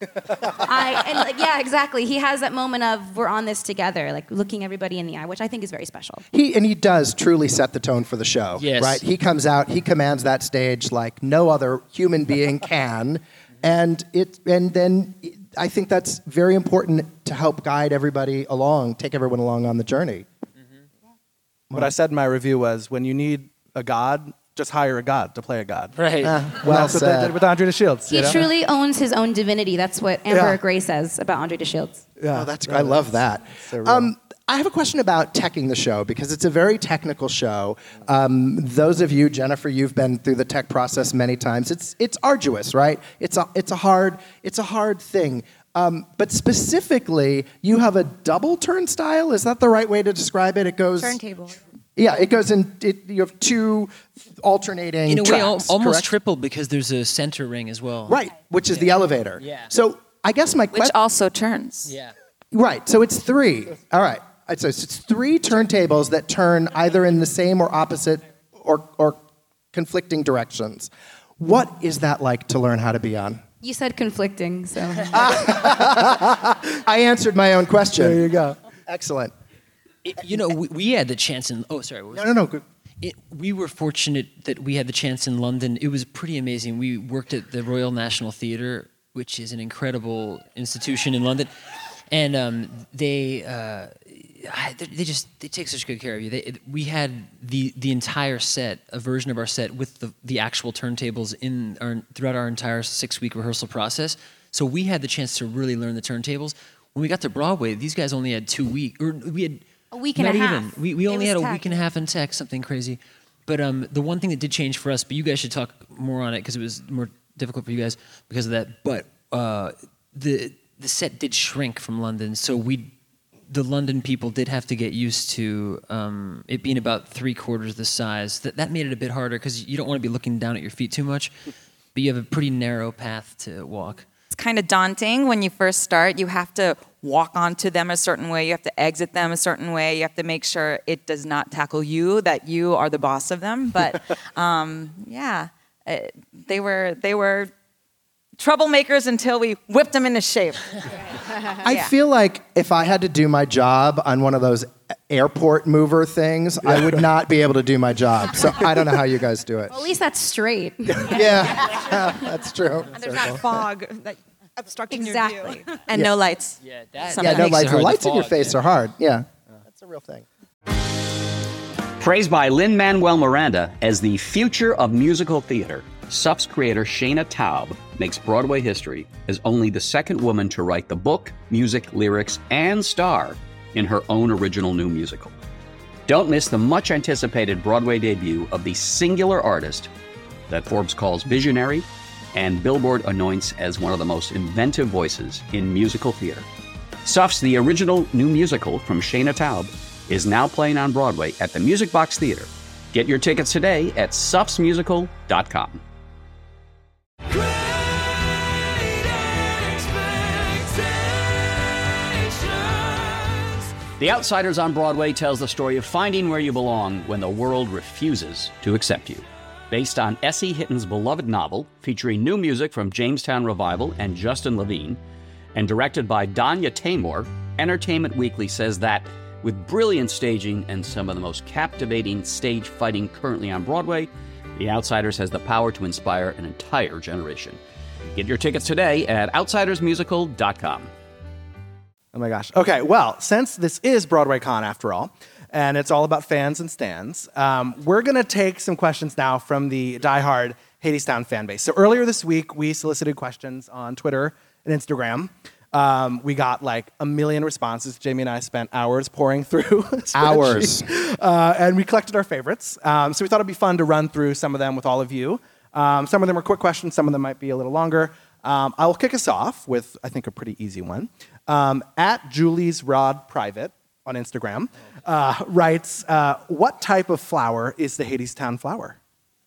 I and like, yeah exactly. He has that moment of we're on this together, like looking everybody in the eye, which I think is very special. He and he does truly set the tone for the show. Yes. Right. He comes out. He commands that stage like no other human being can. And it, and then I think that's very important to help guide everybody along, take everyone along on the journey. Mm-hmm. What I said in my review was, when you need a god, just hire a god to play a god. Right. Uh, well that's said. what they did with Andre DeShields. He you know? truly owns his own divinity. That's what Amber Yeah. Gray says about Andre DeShields. Yeah, oh, that's I love that. So um, I have a question about teching the show, because it's a very technical show. Um, those of you, Jennifer, you've been through the tech process many times. It's it's arduous, right? It's a it's a hard it's a hard thing. Um, but specifically, you have a double turnstile. Is that the right way to describe it? It goes turntable. Yeah, it goes in. It, you have two alternating in a way tracks, al- almost correct? triple, because there's a center ring as well. Right, which is yeah. the elevator. Yeah. So I guess my question. Which also turns. Yeah. Right, so it's three. All right. So it's three turntables that turn either in the same or opposite or, or conflicting directions. What is that like to learn how to be on? You said conflicting, so. I answered my own question. There you go. Excellent. It, you know, we, we had the chance in. Oh, sorry. What was No, no, no. It, we were fortunate that we had the chance in London. It was pretty amazing. We worked at the Royal National Theatre, which is an incredible institution in London, and um, they. Uh, They just they take such good care of you. They, we had the the entire set, a version of our set with the, the actual turntables in our, throughout our entire six week rehearsal process. So we had the chance to really learn the turntables. When we got to Broadway, these guys only had two weeks, or we had a week and not a even. half. We we It only was had a tech. week and a half in tech, something crazy. But um, the one thing that did change for us, but you guys should talk more on it because it was more difficult for you guys because of that. But uh, the the set did shrink from London, so we. The London people did have to get used to um, it being about three quarters the size. That that made it a bit harder because you don't want to be looking down at your feet too much, but you have a pretty narrow path to walk. kind of daunting when you first start. You have to walk onto them a certain way. You have to exit them a certain way. You have to make sure it does not tackle you, that you are the boss of them. But um, yeah, uh, they were they were troublemakers until we whipped them into shape. I yeah. feel like if I had to do my job on one of those airport mover things, I would not be able to do my job. So I don't know how you guys do it. Well, at least that's straight. yeah. yeah, that's true. And there's not fog that obstructing exactly. your view. And yeah. no lights. Yeah, that, yeah no lights. The lights in your fog, face yeah. are hard. Yeah, that's a real thing. Praised by Lin-Manuel Miranda as the future of musical theater, S U F's creator Shayna Taub makes Broadway history as only the second woman to write the book, music, lyrics, and star in her own original new musical. Don't miss the much-anticipated Broadway debut of the singular artist that Forbes calls visionary and Billboard anoints as one of the most inventive voices in musical theater. S U F's The Original New Musical from Shayna Taub is now playing on Broadway at the Music Box Theater. Get your tickets today at sufs musical dot com. The Outsiders on Broadway tells the story of finding where you belong when the world refuses to accept you. Based on S E Hitton's beloved novel, featuring new music from Jamestown Revival and Justin Levine, and directed by Danya Taymor, Entertainment Weekly says that, with brilliant staging and some of the most captivating stage fighting currently on Broadway, The Outsiders has the power to inspire an entire generation. Get your tickets today at outsiders musical dot com. Oh my gosh. Okay, well, since this is Broadway Con after all, and it's all about fans and stans, um, we're going to take some questions now from the diehard Hadestown fan base. So earlier this week, we solicited questions on Twitter and Instagram. Um, we got like a million responses. Jamie and I spent hours pouring through hours, uh, and we collected our favorites. Um, so we thought it'd be fun to run through some of them with all of you. Um, some of them are quick questions. Some of them might be a little longer. Um, I will kick us off with, I think, a pretty easy one. Um, at Julie's Rod Private on Instagram uh, writes, uh, "What type of flower is the Hadestown flower?"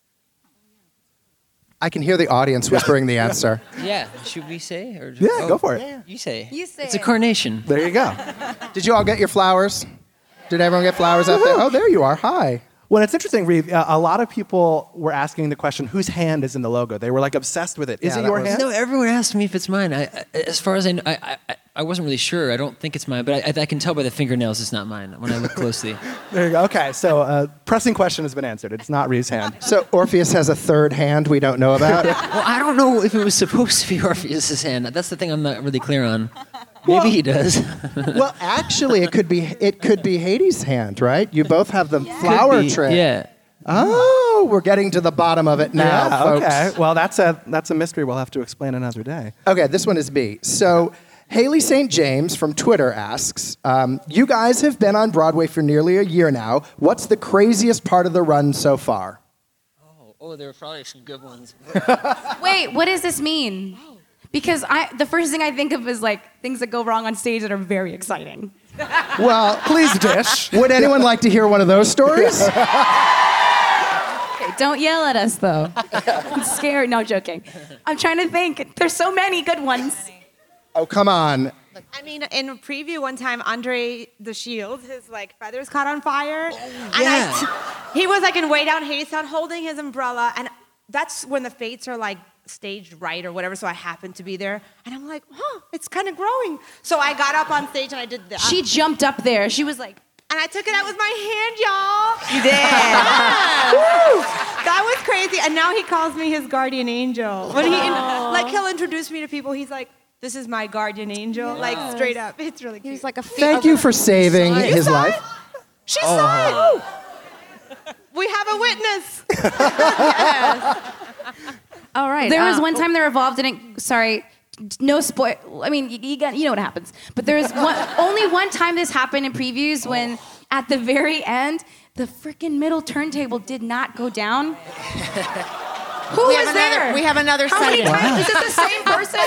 I can hear the audience whispering the answer. Yeah, should we say? Or Yeah, oh, go for it. Yeah, you say. You say It's it. a carnation. There you go. Did you all get your flowers? Did everyone get flowers out there? Oh, there you are. Hi. Well, it's interesting, Reeve. Uh, a lot of people were asking the question, whose hand is in the logo? They were like obsessed with it. Is Yeah, it that your was- hand? No, everyone asked me if it's mine. I, I, as far as I know, I, I, I wasn't really sure. I don't think it's mine, but I, I can tell by the fingernails it's not mine when I look closely. There you go. Okay, so uh, pressing question has been answered. It's not Reeve's hand. So Orpheus has a third hand we don't know about. Well, I don't know if it was supposed to be Orpheus's hand. That's the thing I'm not really clear on. Maybe he does. Well, actually, it could be it could be Hades' hand, right? You both have the flower Be, trick. Yeah. Oh, we're getting to the bottom of it now, yeah, folks. okay. Well, that's a that's a mystery we'll have to explain another day. Okay, this one is B. So Haley Saint James from Twitter asks, um, you guys have been on Broadway for nearly a year now. What's the craziest part of the run so far? Oh, oh there are probably some good ones. Wait, what does this mean? Because I, the first thing I think of is like things that go wrong on stage that are very exciting. Well, Please dish. would anyone like to hear one of those stories? Okay, don't yell at us though. I'm scared. No, joking. I'm trying to think. There's so many good ones. Oh, come on. I mean, in a preview one time, Andre the Shield, his like feathers caught on fire. yeah. And I, he was like in way down Hadestown holding his umbrella, and that's when the fates are like staged right or whatever. So I happened to be there, and I'm like, huh, it's kind of growing. So I got up on stage and I did that. She jumped up there. She was like, and I took it out with my hand, y'all. You did. Woo! That was crazy. And now he calls me his guardian angel. When he like he'll introduce me to people, he's like, "This is my guardian angel," like straight up. It's really cute. he's like a Thank you for saving You his saw life. it? She saw it. We have a witness. Yes. all right. There was one time they're involved in it. Sorry, no spoil. I mean, you, you got you know what happens. But there was one, only one time this happened in previews when at the very end the freaking middle turntable did not go down. Who We was have there? another- we have another How many sighting. times? Is it the same person?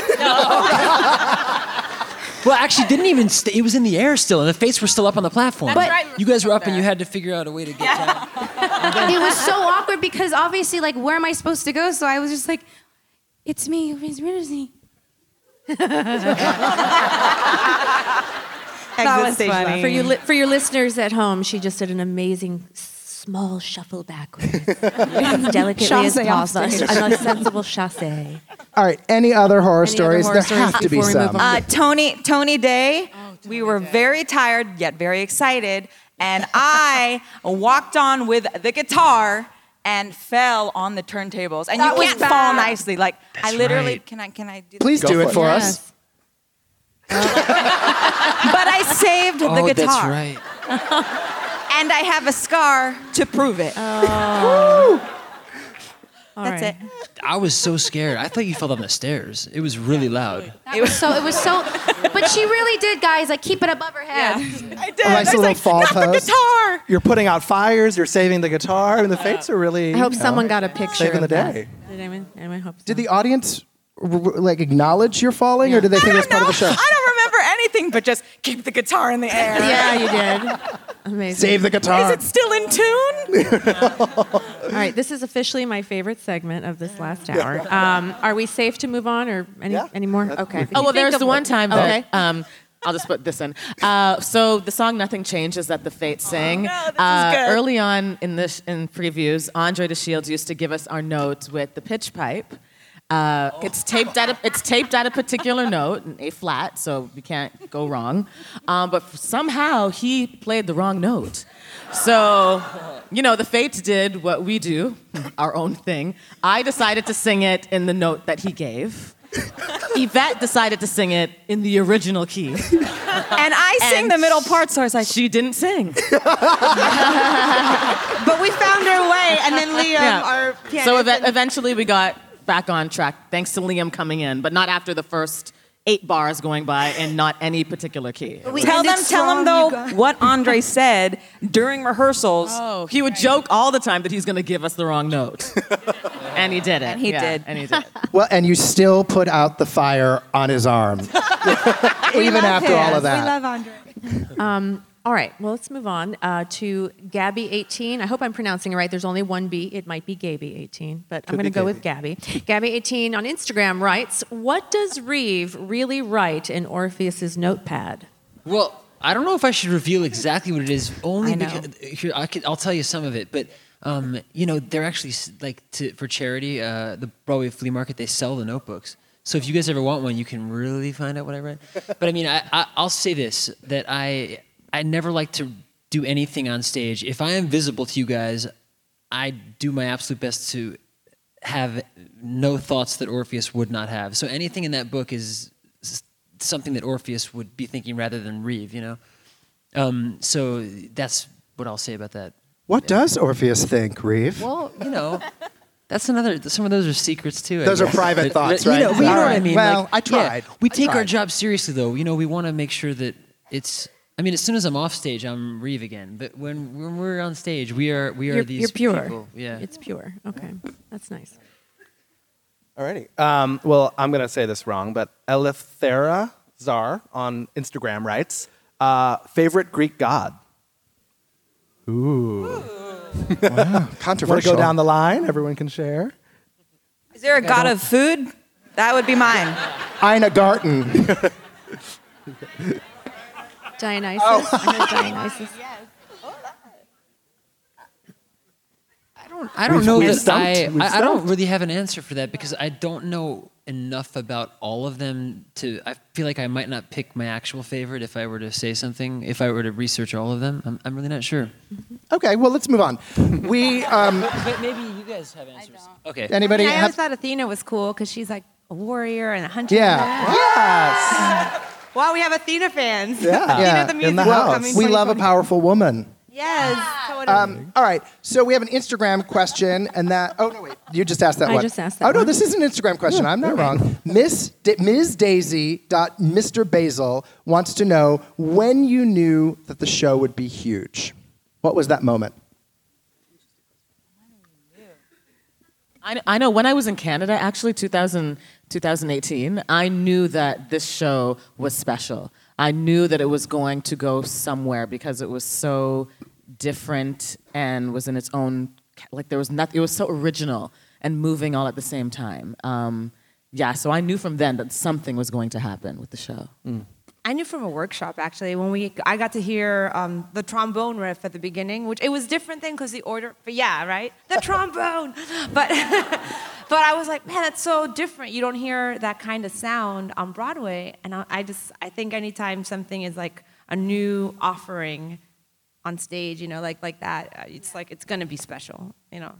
Well, actually, didn't even. St- it was in the air still, and the fates were still up on the platform. That's right. You guys were up, and you had to figure out a way to get down. It was so awkward because obviously, like, where am I supposed to go? So I was just like, "It's me, Miss Rittersy." That was stage funny. left. For you, li- for your listeners at home, she just did an amazing small shuffle backwards, as delicately as Chassé off possible. stage. A sensible chassé. All right. Any other horror Any other stories? horror there stories have to be before we move some. on? Uh, Tony Tony Day. we were very tired yet very excited, and I walked on with the guitar and fell on the turntables. And That you was can't bad. fall nicely. Like That's I literally right. can I can I do Please that? do it for us. But I saved the Oh, guitar. that's right. And I have a scar to prove it. All That's right. it. I was so scared. I thought you fell down the stairs. It was really loud. It was so. It was so. But she really did, guys. Like keep it above her head. I did. A nice I was little like, fall not the pose. guitar. You're putting out fires. You're saving the guitar. I mean, the fates are really. I hope you know, someone got a picture saving of the that. day. Did anyone? Anyone hope so? Did the audience r- r- like acknowledge your falling, or did they think it was part of the show? I don't remember anything but just keep the guitar in the air. Yeah, you did. Amazing. Save the guitar. Is it still in tune? All right, this is officially my favorite segment of this last hour. Um, are we safe to move on, or any Yeah. any more? Okay. Oh, well, there's the one time that, Okay. um, I'll just put this in. Uh, so the song "Nothing Changes" that the Fates sing. no, this is uh, good. Early on in this in previews, Andre DeShields used to give us our notes with the pitch pipe. Uh, it's taped at a, it's taped at a particular note, an A flat, so we can't go wrong. Um, but f- somehow he played the wrong note. So, you know, the Fates did what we do, our own thing. I decided to sing it in the note that he gave. Yvette decided to sing it in the original key. And I sing And the middle part, so I was like, She didn't sing. but we found our way. And then Liam, Yeah. our pianist, So ev- and- eventually we got back on track, thanks to Liam coming in, but not after the first eight bars going by and not any particular key. tell them, tell them though what Andre said during rehearsals. Oh, he would joke all the time that he's going to give us the wrong note. And he did it. And he Yeah, did. And he did. Well, and you still put out the fire on his arm, even after all of that. We love Andre. Um, all right, well, let's move on uh, to Gabby eighteen. I hope I'm pronouncing it right. There's only one B. It might be Gaby eighteen, but I'm Could going to be go with Gabby. Gabby eighteen on Instagram writes, what does Reeve really write in Orpheus's notepad? Well, I don't know if I should reveal exactly what it is. Only I know. because here, I could, I'll tell you some of it. But um, you know, they're actually s- like to, for charity. Uh, the Broadway Flea Market, they sell the notebooks. So if you guys ever want one, you can really find out what I read. But I mean, I, I, I'll say this: that I I never like to do anything on stage. If I am visible to you guys, I do my absolute best to have no thoughts that Orpheus would not have. So anything in that book is s- something that Orpheus would be thinking rather than Reeve, you know? Um, so that's what I'll say about that. What does Orpheus think, Reeve? Well, you know, that's another, some of those are secrets too. I Those are guess. private But- thoughts, but, right? You know, but you know All what I right. mean? Well, Like, I yeah, tried. we I take our tried. job seriously though. You know, we want to make sure that it's, I mean, as soon as I'm off stage, I'm Reeve again. But when, when we're on stage, we are, we are You're, these you're pure. people. Yeah. It's pure. Okay, that's nice. Alrighty. Um, well, I'm going to say this wrong, but Elefthera Zar on Instagram writes, uh, favorite Greek god? Ooh. Wow, controversial. Want to go down the line? Everyone can share. Is there a god of food? That would be mine. Ina Garten. Dionysus. Oh. I know Dionysus. I don't We've- know we've that stumped. I, We've I, I don't stumped. really have an answer for that because I don't know enough about all of them to, I feel like I might not pick my actual favorite if I were to say something, if I were to research all of them. I'm, I'm really not sure. Okay, well, let's move on. We, um, But maybe you guys have answers. Okay. anybody I have? always thought Athena was cool because she's like a warrior and a hunter. Yeah. Yes. Wow, we have Athena fans. Yeah. Athena the in musical the house. coming We love a twenty twenty. powerful woman. Yes. totally. Um, all right, so we have an Instagram question, and that. Oh no, wait, you just asked that I one. just asked that Oh no, one. this is an Instagram question. I'm not wrong. Miss Da- Miz Daisy dot Mister Basil wants to know when you knew that the show would be huge. What was that moment? I, I know when I was in Canada, actually two thousand, twenty eighteen, I knew that this show was special. I knew that it was going to go somewhere because it was so different and was in its own, like there was nothing, it was so original and moving all at the same time. Um, yeah, so I knew from then that something was going to happen with the show. Mm. I knew from a workshop actually when we I got to hear um, the trombone riff at the beginning, which it was different than because the order. But yeah, right, the trombone. But but I was like, man, that's so different. You don't hear that kind of sound on Broadway, and I, I just I think anytime something is like a new offering on stage, you know, like like that, it's like it's gonna be special, you know.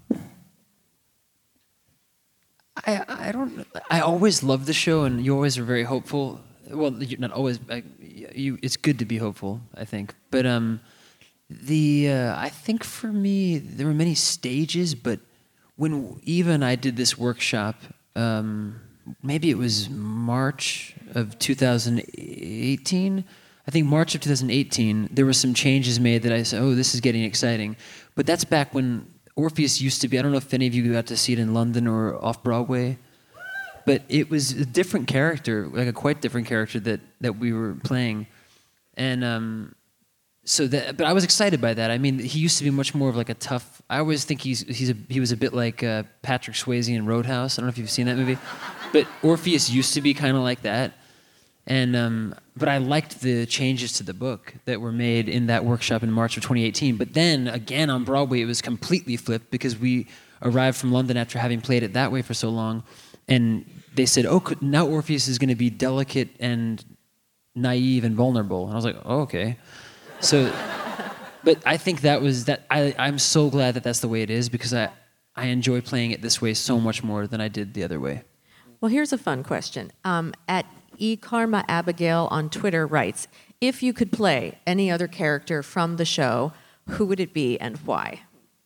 I I don't. I always love the show, and you always are very hopeful. Well, you're not always. I, you, it's good to be hopeful, I think. But um, the uh, I think for me there were many stages. But when Eva and I did this workshop, um, maybe it was March of two thousand eighteen. I think March of two thousand eighteen. There were some changes made that I said, "Oh, this is getting exciting." But that's back when Orpheus used to be. I don't know if any of you got to see it in London or off Broadway. But it was a different character, like a quite different character that, that we were playing, and um, so that. But I was excited by that. I mean, he used to be much more of like a tough. I always think he's he's a, he was a bit like uh, Patrick Swayze in Roadhouse. I don't know if you've seen that movie, but Orpheus used to be kind of like that. And um, but I liked the changes to the book that were made in that workshop in March of twenty eighteen. But then again on Broadway, it was completely flipped because we arrived from London after having played it that way for so long. And they said, oh, now Orpheus is going to be delicate and naive and vulnerable. And I was like, oh, okay. So, but I think that was, that. I, I'm so glad that that's the way it is because I, I enjoy playing it this way so much more than I did the other way. Well, here's a fun question. Um, at eKarma Abigail on Twitter writes, if you could play any other character from the show, who would it be and why?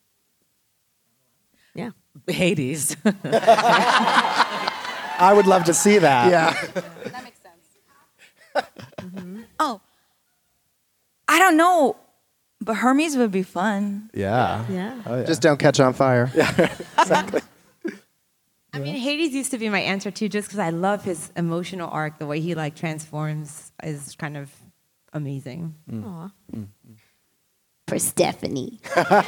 Yeah. Hades. I would love to see that. Yeah. That makes sense. Mm-hmm. Oh, I don't know, but Hermes would be fun. Yeah. Yeah. Oh, yeah. Just don't catch on fire. Yeah, exactly. I mean, Hades used to be my answer too, just because I love his emotional arc. The way he like transforms is kind of amazing. Mm. Aw. Mm. For Stephanie.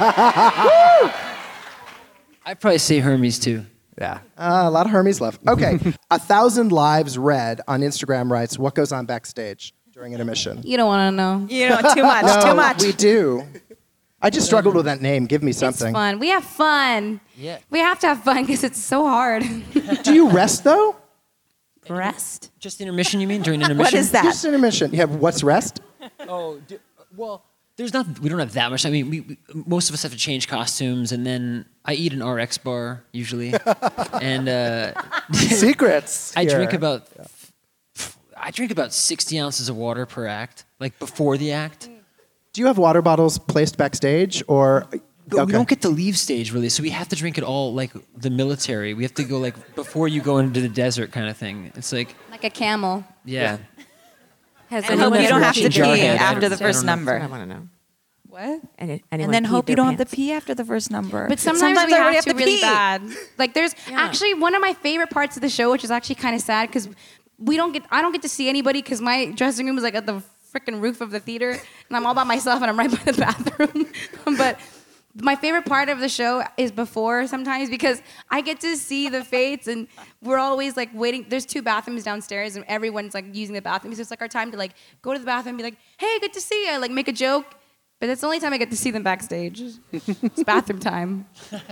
I'd probably say Hermes too. Yeah. Uh, a lot of Hermes love. Okay. A Thousand Lives Read on Instagram writes, what goes on backstage during intermission? You don't want to know. You know, too much, No, too much. we do. I just struggled with that name. Give me something. It's fun. We have fun. Yeah. We have to have fun because it's so hard. Do you rest, though? Rest? Just intermission, you mean? During intermission? What is that? Just intermission. You have what's rest? Oh, do, well, there's not. We don't have that much. I mean, we, we most of us have to change costumes, and then I eat an R X bar usually, and uh, Secrets. I here. drink about. I drink about sixty ounces of water per act, like before the act. Do you have water bottles placed backstage, or? But Okay. we don't get to leave stage really, so we have to drink it all like the military. We have to go like before you go into the desert kind of thing. It's like Like a camel. yeah. Has And hope you don't have to Russian pee jarhead. after the I don't first know. I number. want to know. What? Any, And then hope you don't have to pee after the first number. But sometimes, we I have, already to, really pee. bad. Like there's Yeah. actually one of my favorite parts of the show, which is actually kind of sad because we don't get. I don't get to see anybody because my dressing room is like at the freaking roof of the theater, and I'm all by myself, and I'm right by the bathroom. But my favorite part of the show is before sometimes because I get to see the fates, and we're always like waiting. There's two bathrooms downstairs, and everyone's like using the bathroom. So it's like our time to like go to the bathroom and be like, "Hey, good to see you." Like make a joke. But that's the only time I get to see them backstage. It's bathroom time.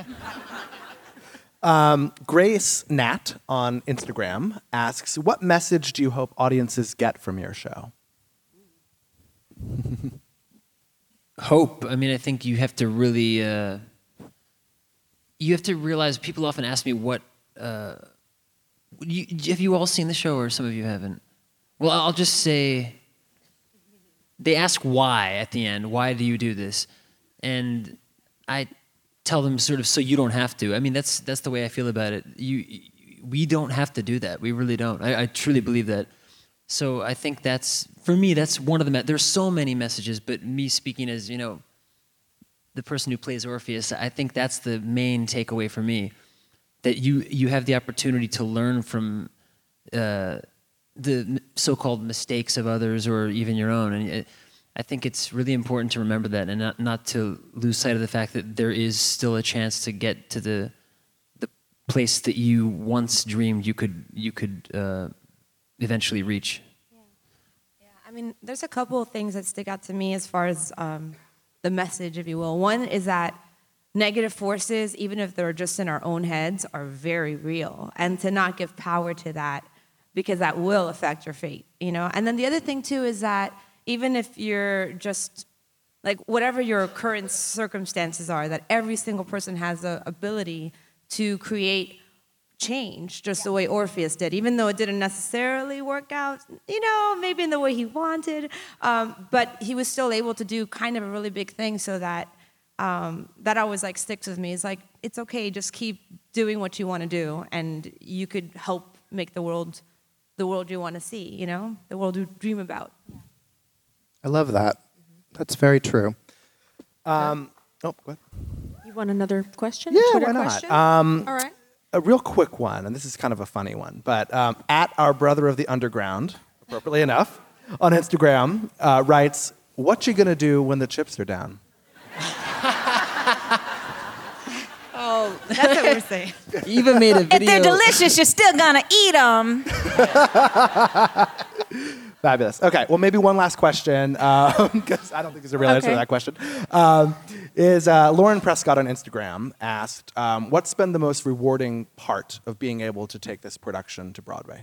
Um, Grace Nat on Instagram asks, what message do you hope audiences get from your show? Hope. I mean, I think you have to really, uh, you have to realize. People often ask me, "What uh, you, have you all seen the show?" Or some of you haven't. Well, I'll just say. They ask why at the end. Why do you do this? And I tell them sort of so you don't have to. I mean, that's that's the way I feel about it. You, we don't have to do that. We really don't. I, I truly believe that. So I think that's, for me, that's one of the, me- there's so many messages, but me speaking as, you know, the person who plays Orpheus, I think that's the main takeaway for me, that you, you have the opportunity to learn from uh, the m- so-called mistakes of others or even your own. And it, I think it's really important to remember that and not, not to lose sight of the fact that there is still a chance to get to the, the place that you once dreamed you could you could uh, eventually reach? I mean, there's a couple of things that stick out to me as far as um, the message, if you will. One is that negative forces, even if they're just in our own heads, are very real, and to not give power to that, because that will affect your fate, you know? And then the other thing, too, is that even if you're just, like, whatever your current circumstances are, that every single person has the ability to create change, just the way Orpheus did, even though it didn't necessarily work out, you know, maybe in the way he wanted, um, but he was still able to do kind of a really big thing, so that um, that always, like, sticks with me. It's like, it's okay, just keep doing what you want to do, and you could help make the world the world you want to see, you know, the world you dream about. I love that. That's very true. Um, oh, go ahead. You want another question? Yeah, Twitter why not? question? Um, All right. A real quick one, and this is kind of a funny one, but um, at our brother of the underground, appropriately enough, on Instagram, uh, writes, "What you gonna do when the chips are down?" Oh, that's what we're saying. You even made a If video. they're delicious, you're still gonna eat them. Fabulous. Okay, well, maybe one last question, because I don't think there's a real answer to Okay. that question. Um, is uh, Lauren Prescott on Instagram asked, um, what's been the most rewarding part of being able to take this production to Broadway?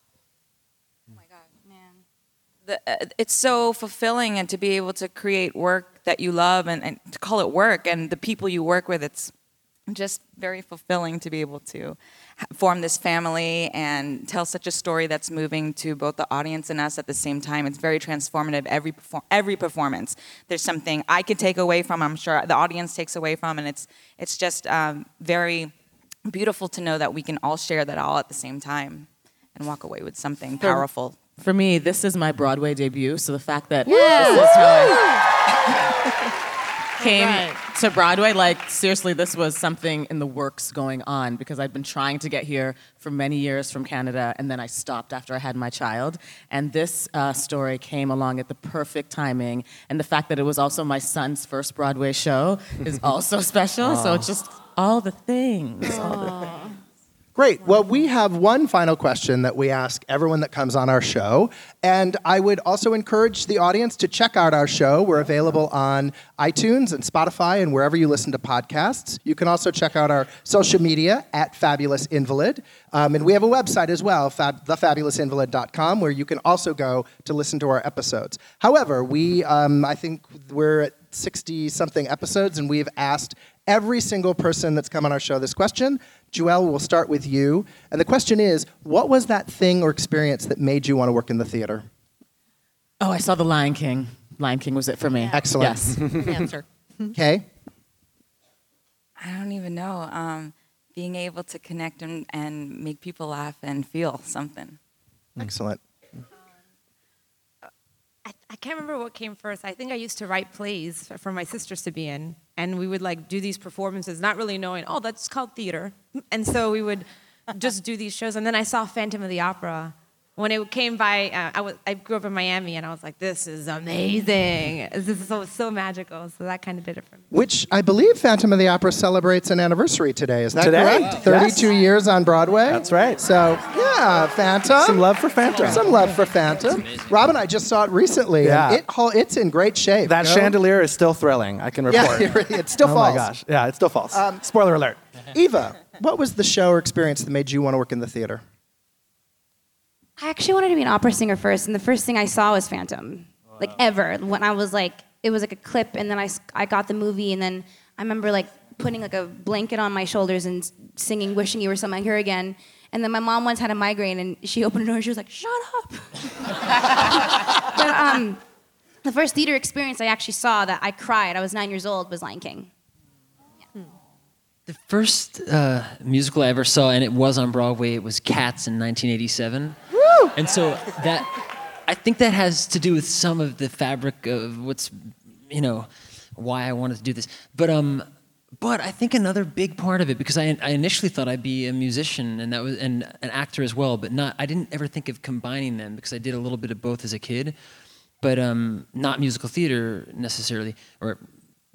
The, uh, it's so fulfilling, and to be able to create work that you love, and, and to call it work, and the people you work with, it's just very fulfilling to be able to ha- form this family and tell such a story that's moving to both the audience and us at the same time. It's very transformative. Every perform- every performance, there's something I could take away from. I'm sure the audience takes away from, and it's it's just um, very beautiful to know that we can all share that all at the same time and walk away with something For- powerful. For me, this is my Broadway debut, so the fact that Yeah. this is how I came to Broadway, like, seriously, this was something in the works going on, because I'd been trying to get here for many years from Canada, and then I stopped after I had my child. And this uh, story came along at the perfect timing, and the fact that it was also my son's first Broadway show is also special, so it's just all the things. All the Great. Well, we have one final question that we ask everyone that comes on our show. And I would also encourage the audience to check out our show. We're available on iTunes and Spotify and wherever you listen to podcasts. You can also check out our social media at Fabulous Invalid. Um, and we have a website as well, fab- the fabulous invalid dot com, where you can also go to listen to our episodes. However, we, um, I think we're at sixty-something episodes, and we've asked every single person that's come on our show this question. Joelle, we'll start with you. And the question is, what was that thing or experience that made you want to work in the theater? Oh, I saw The Lion King. Lion King was it for me. Excellent. Yes. Good answer. Okay. I don't even know. Um, being able to connect and, and make people laugh and feel something. Excellent. I, I can't remember what came first. I think I used to write plays for, for my sisters to be in, and we would, like, do these performances, not really knowing, oh, that's called theater. And so we would just do these shows. And then I saw Phantom of the Opera. When it came by, uh, I, was, I grew up in Miami, and I was like, this is amazing. This is so, so magical. So that kind of did it for me. Which I believe Phantom of the Opera celebrates an anniversary today. Is that Today? correct? Wow. thirty-two Yes. years on Broadway. That's right. So, yeah, Phantom. Some love for Phantom. Some love for Phantom. Robin, I just saw it recently. Yeah. And it, hol- it's in great shape. That Go. chandelier is still thrilling, I can report. Yeah, it still oh falls. my gosh. Yeah, it still falls. Um, Spoiler alert. Eva, what was the show or experience that made you want to work in the theater? I actually wanted to be an opera singer first, and the first thing I saw was Phantom, like ever. When I was like, it was like a clip, and then I, s- I got the movie, and then I remember like putting like a blanket on my shoulders and s- singing "Wishing You Were Someone Here Again." And then my mom once had a migraine, and she opened the door, and she was like, "Shut up!" But um, the first theater experience I actually saw that I cried, I was nine years old, was Lion King. The first uh, musical I ever saw, and it was on Broadway, it was Cats in nineteen eighty-seven. Woo! And so that, I think that has to do with some of the fabric of what's, you know, why I wanted to do this. But um, but I think another big part of it, because I, I initially thought I'd be a musician and that was and an actor as well, but not. I didn't ever think of combining them because I did a little bit of both as a kid, but um, not musical theater necessarily, or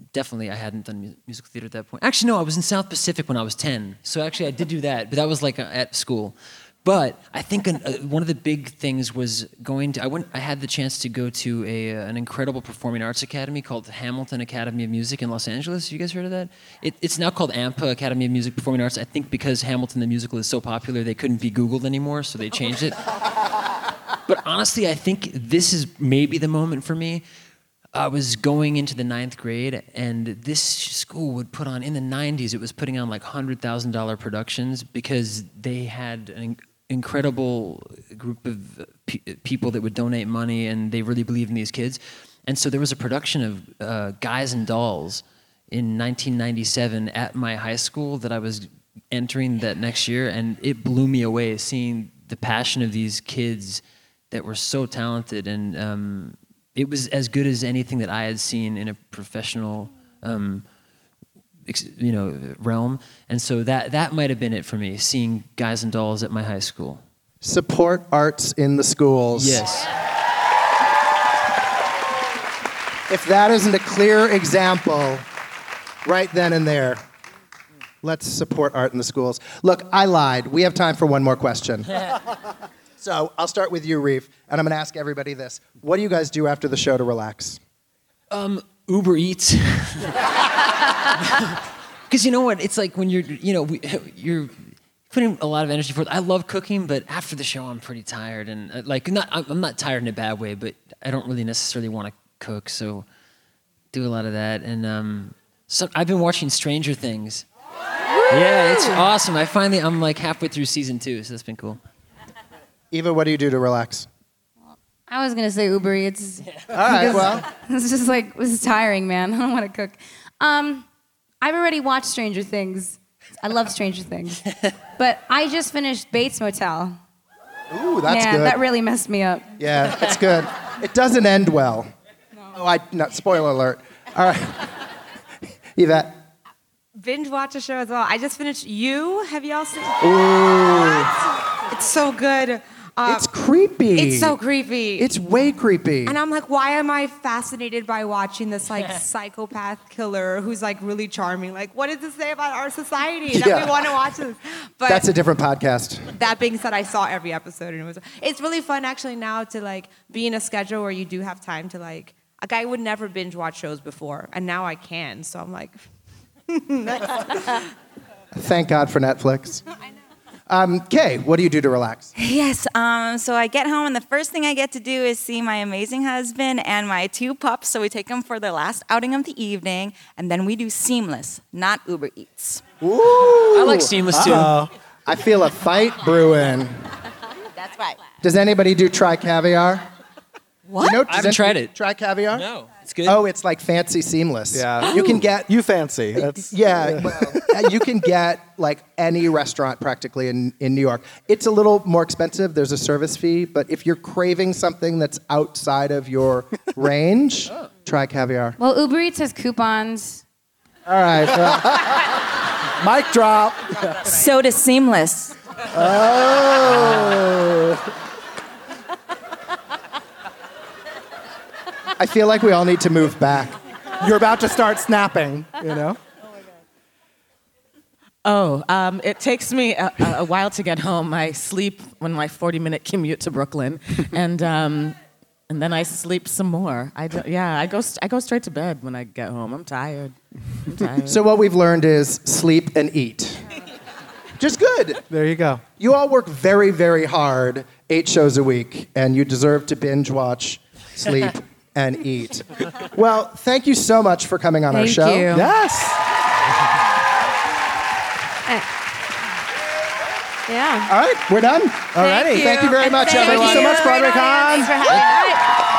definitely I hadn't done mu- musical theater at that point. Actually, no, I was in South Pacific when I was ten. So actually, I did do that, but that was like uh, at school. But I think an, uh, one of the big things was going to. I went. I had the chance to go to a uh, an incredible performing arts academy called the Hamilton Academy of Music in Los Angeles. You guys heard of that? It, it's now called AMPA, Academy of Music Performing Arts. I think because Hamilton the musical is so popular, they couldn't be Googled anymore, so they changed it. But honestly, I think this is maybe the moment for me. I was going into the ninth grade, and this school would put on, in the nineties, it was putting on like one hundred thousand dollars productions because they had an incredible group of pe- people that would donate money, and they really believed in these kids. And so there was a production of uh, Guys and Dolls in nineteen ninety-seven at my high school that I was entering that next year, and it blew me away seeing the passion of these kids that were so talented, and um, it was as good as anything that I had seen in a professional, um, ex- you know, realm. And so that that might have been it for me, seeing Guys and Dolls at my high school. Support arts in the schools. Yes. If that isn't a clear example, right then and there, let's support art in the schools. Look, I lied. We have time for one more question. So I'll start with you, Reeve, and I'm going to ask everybody this. What do you guys do after the show to relax? Um, Uber Eats. Because you know what? It's like when you're, you know, we, you're putting a lot of energy for it. I love cooking, but after the show, I'm pretty tired. And uh, like, not, I'm not tired in a bad way, but I don't really necessarily want to cook, so do a lot of that. And um, so I've been watching Stranger Things. Yeah, it's awesome. I finally, I'm like halfway through season two, so that's been cool. Eva, what do you do to relax? I was gonna say Uber Eats. All right, well. It's just like, this is tiring, man. I don't want to cook. Um, I've already watched Stranger Things. I love Stranger Things. But I just finished Bates Motel. Ooh, that's Man, good. that really messed me up. Yeah, that's good. It doesn't end well. No. Oh, I, not, spoiler alert. All right. Yvette. Binge watch a show as well. I just finished You. Have y'all seen? Ooh. It's so good. Uh, It's creepy. It's so creepy. It's way creepy. And I'm like, why am I fascinated by watching this like psychopath killer who's like really charming? Like, what does this say about our society that Yeah. we want to watch this? But That's a different podcast. that being said, I saw every episode and it was. It's really fun actually now to like be in a schedule where you do have time to like. Like I would never binge watch shows before, and now I can. So I'm like. Thank God for Netflix. Um, Kay, what do you do to relax? Yes, um, so I get home and the first thing I get to do is see my amazing husband and my two pups. So we take them for their last outing of the evening, and then we do Seamless, not Uber Eats. Ooh. I like Seamless too. Uh-oh. I feel a fight brewing. That's right. Does anybody do Try Caviar? What? You know, I haven't tried it. Try Caviar? No, it's good. Oh, it's like fancy Seamless. Yeah. You can get You fancy. That's, Yeah, well, you can get like any restaurant practically in, in New York. It's a little more expensive. There's a service fee, but if you're craving something that's outside of your range, try Caviar. Well, Uber Eats has coupons. All right. well, Mic drop. So does Seamless. oh. I feel like we all need to move back. You're about to start snapping, you know? Oh, um, it takes me a, a a while to get home. I sleep on my forty-minute commute to Brooklyn, and um, and then I sleep some more. I do, yeah, I go st- I go straight to bed when I get home. I'm tired. I'm tired. So what we've learned is sleep and eat. Just good. There you go. You all work very, very hard, eight shows a week, and you deserve to binge watch, sleep, and eat. Well, thank you so much for coming on our Thank show. you. Yes. Yeah. All right, we're done. Alrighty. you. Thank you very And much, thank everyone. you so much, Very BroadwayCon. nice. Thanks for having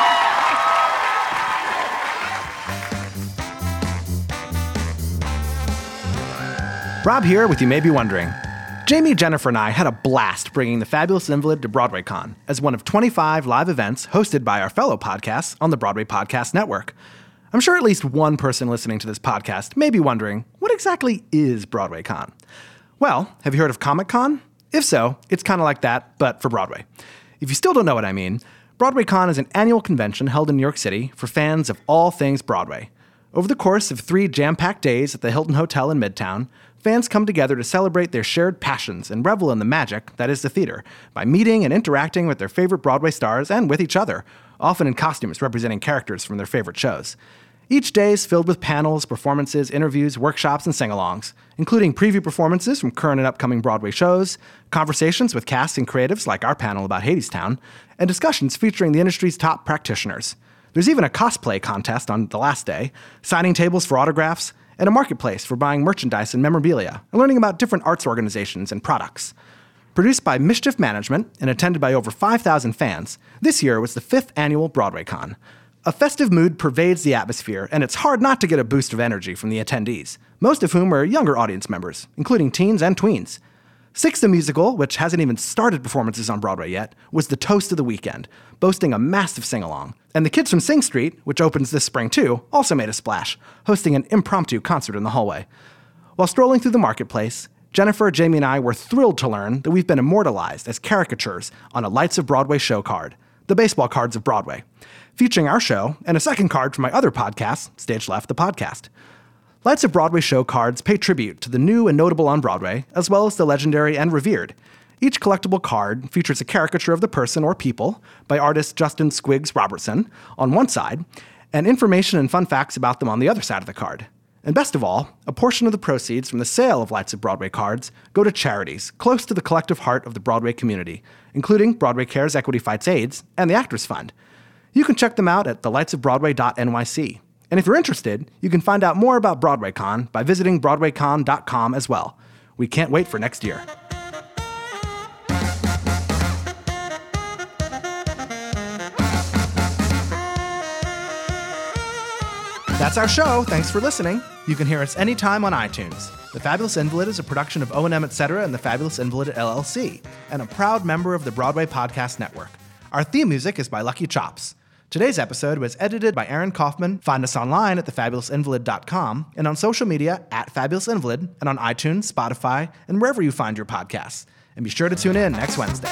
us. Rob here with You May Be Wondering. Jamie, Jennifer, and I had a blast bringing The Fabulous Invalid to BroadwayCon as one of twenty-five live events hosted by our fellow podcasts on the Broadway Podcast Network. I'm sure at least one person listening to this podcast may be wondering, what exactly is BroadwayCon? Well, have you heard of Comic-Con? If so, it's kind of like that, but for Broadway. If you still don't know what I mean, BroadwayCon is an annual convention held in New York City for fans of all things Broadway. Over the course of three jam-packed days at the Hilton Hotel in Midtown, fans come together to celebrate their shared passions and revel in the magic that is the theater by meeting and interacting with their favorite Broadway stars and with each other, often in costumes representing characters from their favorite shows. Each day is filled with panels, performances, interviews, workshops, and sing-alongs, including preview performances from current and upcoming Broadway shows, conversations with cast and creatives like our panel about Hadestown, and discussions featuring the industry's top practitioners. There's even a cosplay contest on the last day, signing tables for autographs, and a marketplace for buying merchandise and memorabilia, and learning about different arts organizations and products. Produced by Mischief Management and attended by over five thousand fans, this year was the fifth annual BroadwayCon. A festive mood pervades the atmosphere, and it's hard not to get a boost of energy from the attendees, most of whom are younger audience members, including teens and tweens. Six the Musical, which hasn't even started performances on Broadway yet, was the toast of the weekend, boasting a massive sing-along. And the Kids from Sing Street, which opens this spring too, also made a splash, hosting an impromptu concert in the hallway. While strolling through the marketplace, Jennifer, Jamie, and I were thrilled to learn that we've been immortalized as caricatures on a Lights of Broadway show card, the baseball cards of Broadway, featuring our show and a second card from my other podcast, Stage Left, the podcast. Lights of Broadway show cards pay tribute to the new and notable on Broadway, as well as the legendary and revered. Each collectible card features a caricature of the person or people by artist Justin Squiggs Robertson on one side, and information and fun facts about them on the other side of the card. And best of all, a portion of the proceeds from the sale of Lights of Broadway cards go to charities close to the collective heart of the Broadway community, including Broadway Cares Equity Fights AIDS and the Actors Fund. You can check them out at the lights of broadway dot N Y C. And if you're interested, you can find out more about BroadwayCon by visiting broadway con dot com as well. We can't wait for next year. That's our show. Thanks for listening. You can hear us anytime on iTunes. The Fabulous Invalid is a production of O and M et cetera and the Fabulous Invalid L L C, and a proud member of the Broadway Podcast Network. Our theme music is by Lucky Chops. Today's episode was edited by Aaron Kaufman. Find us online at the fabulous invalid dot com and on social media at Fabulous Invalid and on iTunes, Spotify, and wherever you find your podcasts. And be sure to tune in next Wednesday.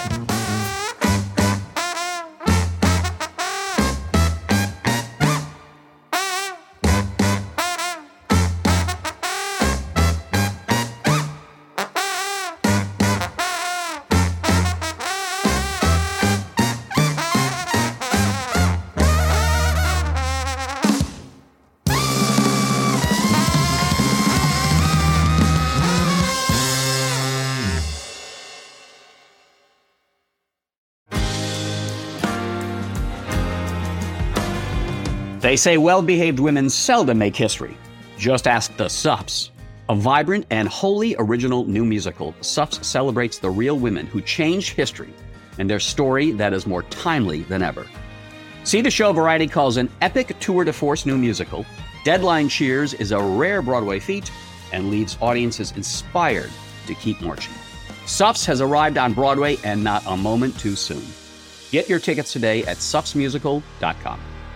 They say well-behaved women seldom make history. Just ask the Sups. A vibrant and wholly original new musical, Sups celebrates the real women who changed history and their story that is more timely than ever. See the show Variety calls an epic tour de force new musical. Deadline cheers is a rare Broadway feat and leaves audiences inspired to keep marching. Sups has arrived on Broadway and not a moment too soon. Get your tickets today at sups musical dot com.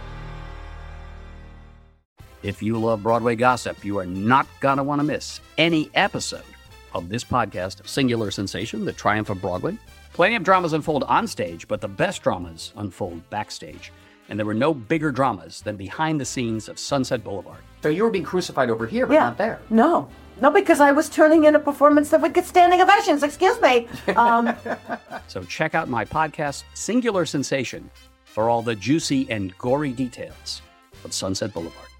If you love Broadway gossip, you are not going to want to miss any episode of this podcast, Singular Sensation, The Triumph of Broadway. Plenty of dramas unfold on stage, but the best dramas unfold backstage. And there were no bigger dramas than behind the scenes of Sunset Boulevard. So you were being crucified over here, but yeah. not there. No. No, because I was turning in a performance that would get standing ovations. Excuse me. Um, so check out my podcast, Singular Sensation, for all the juicy and gory details of Sunset Boulevard.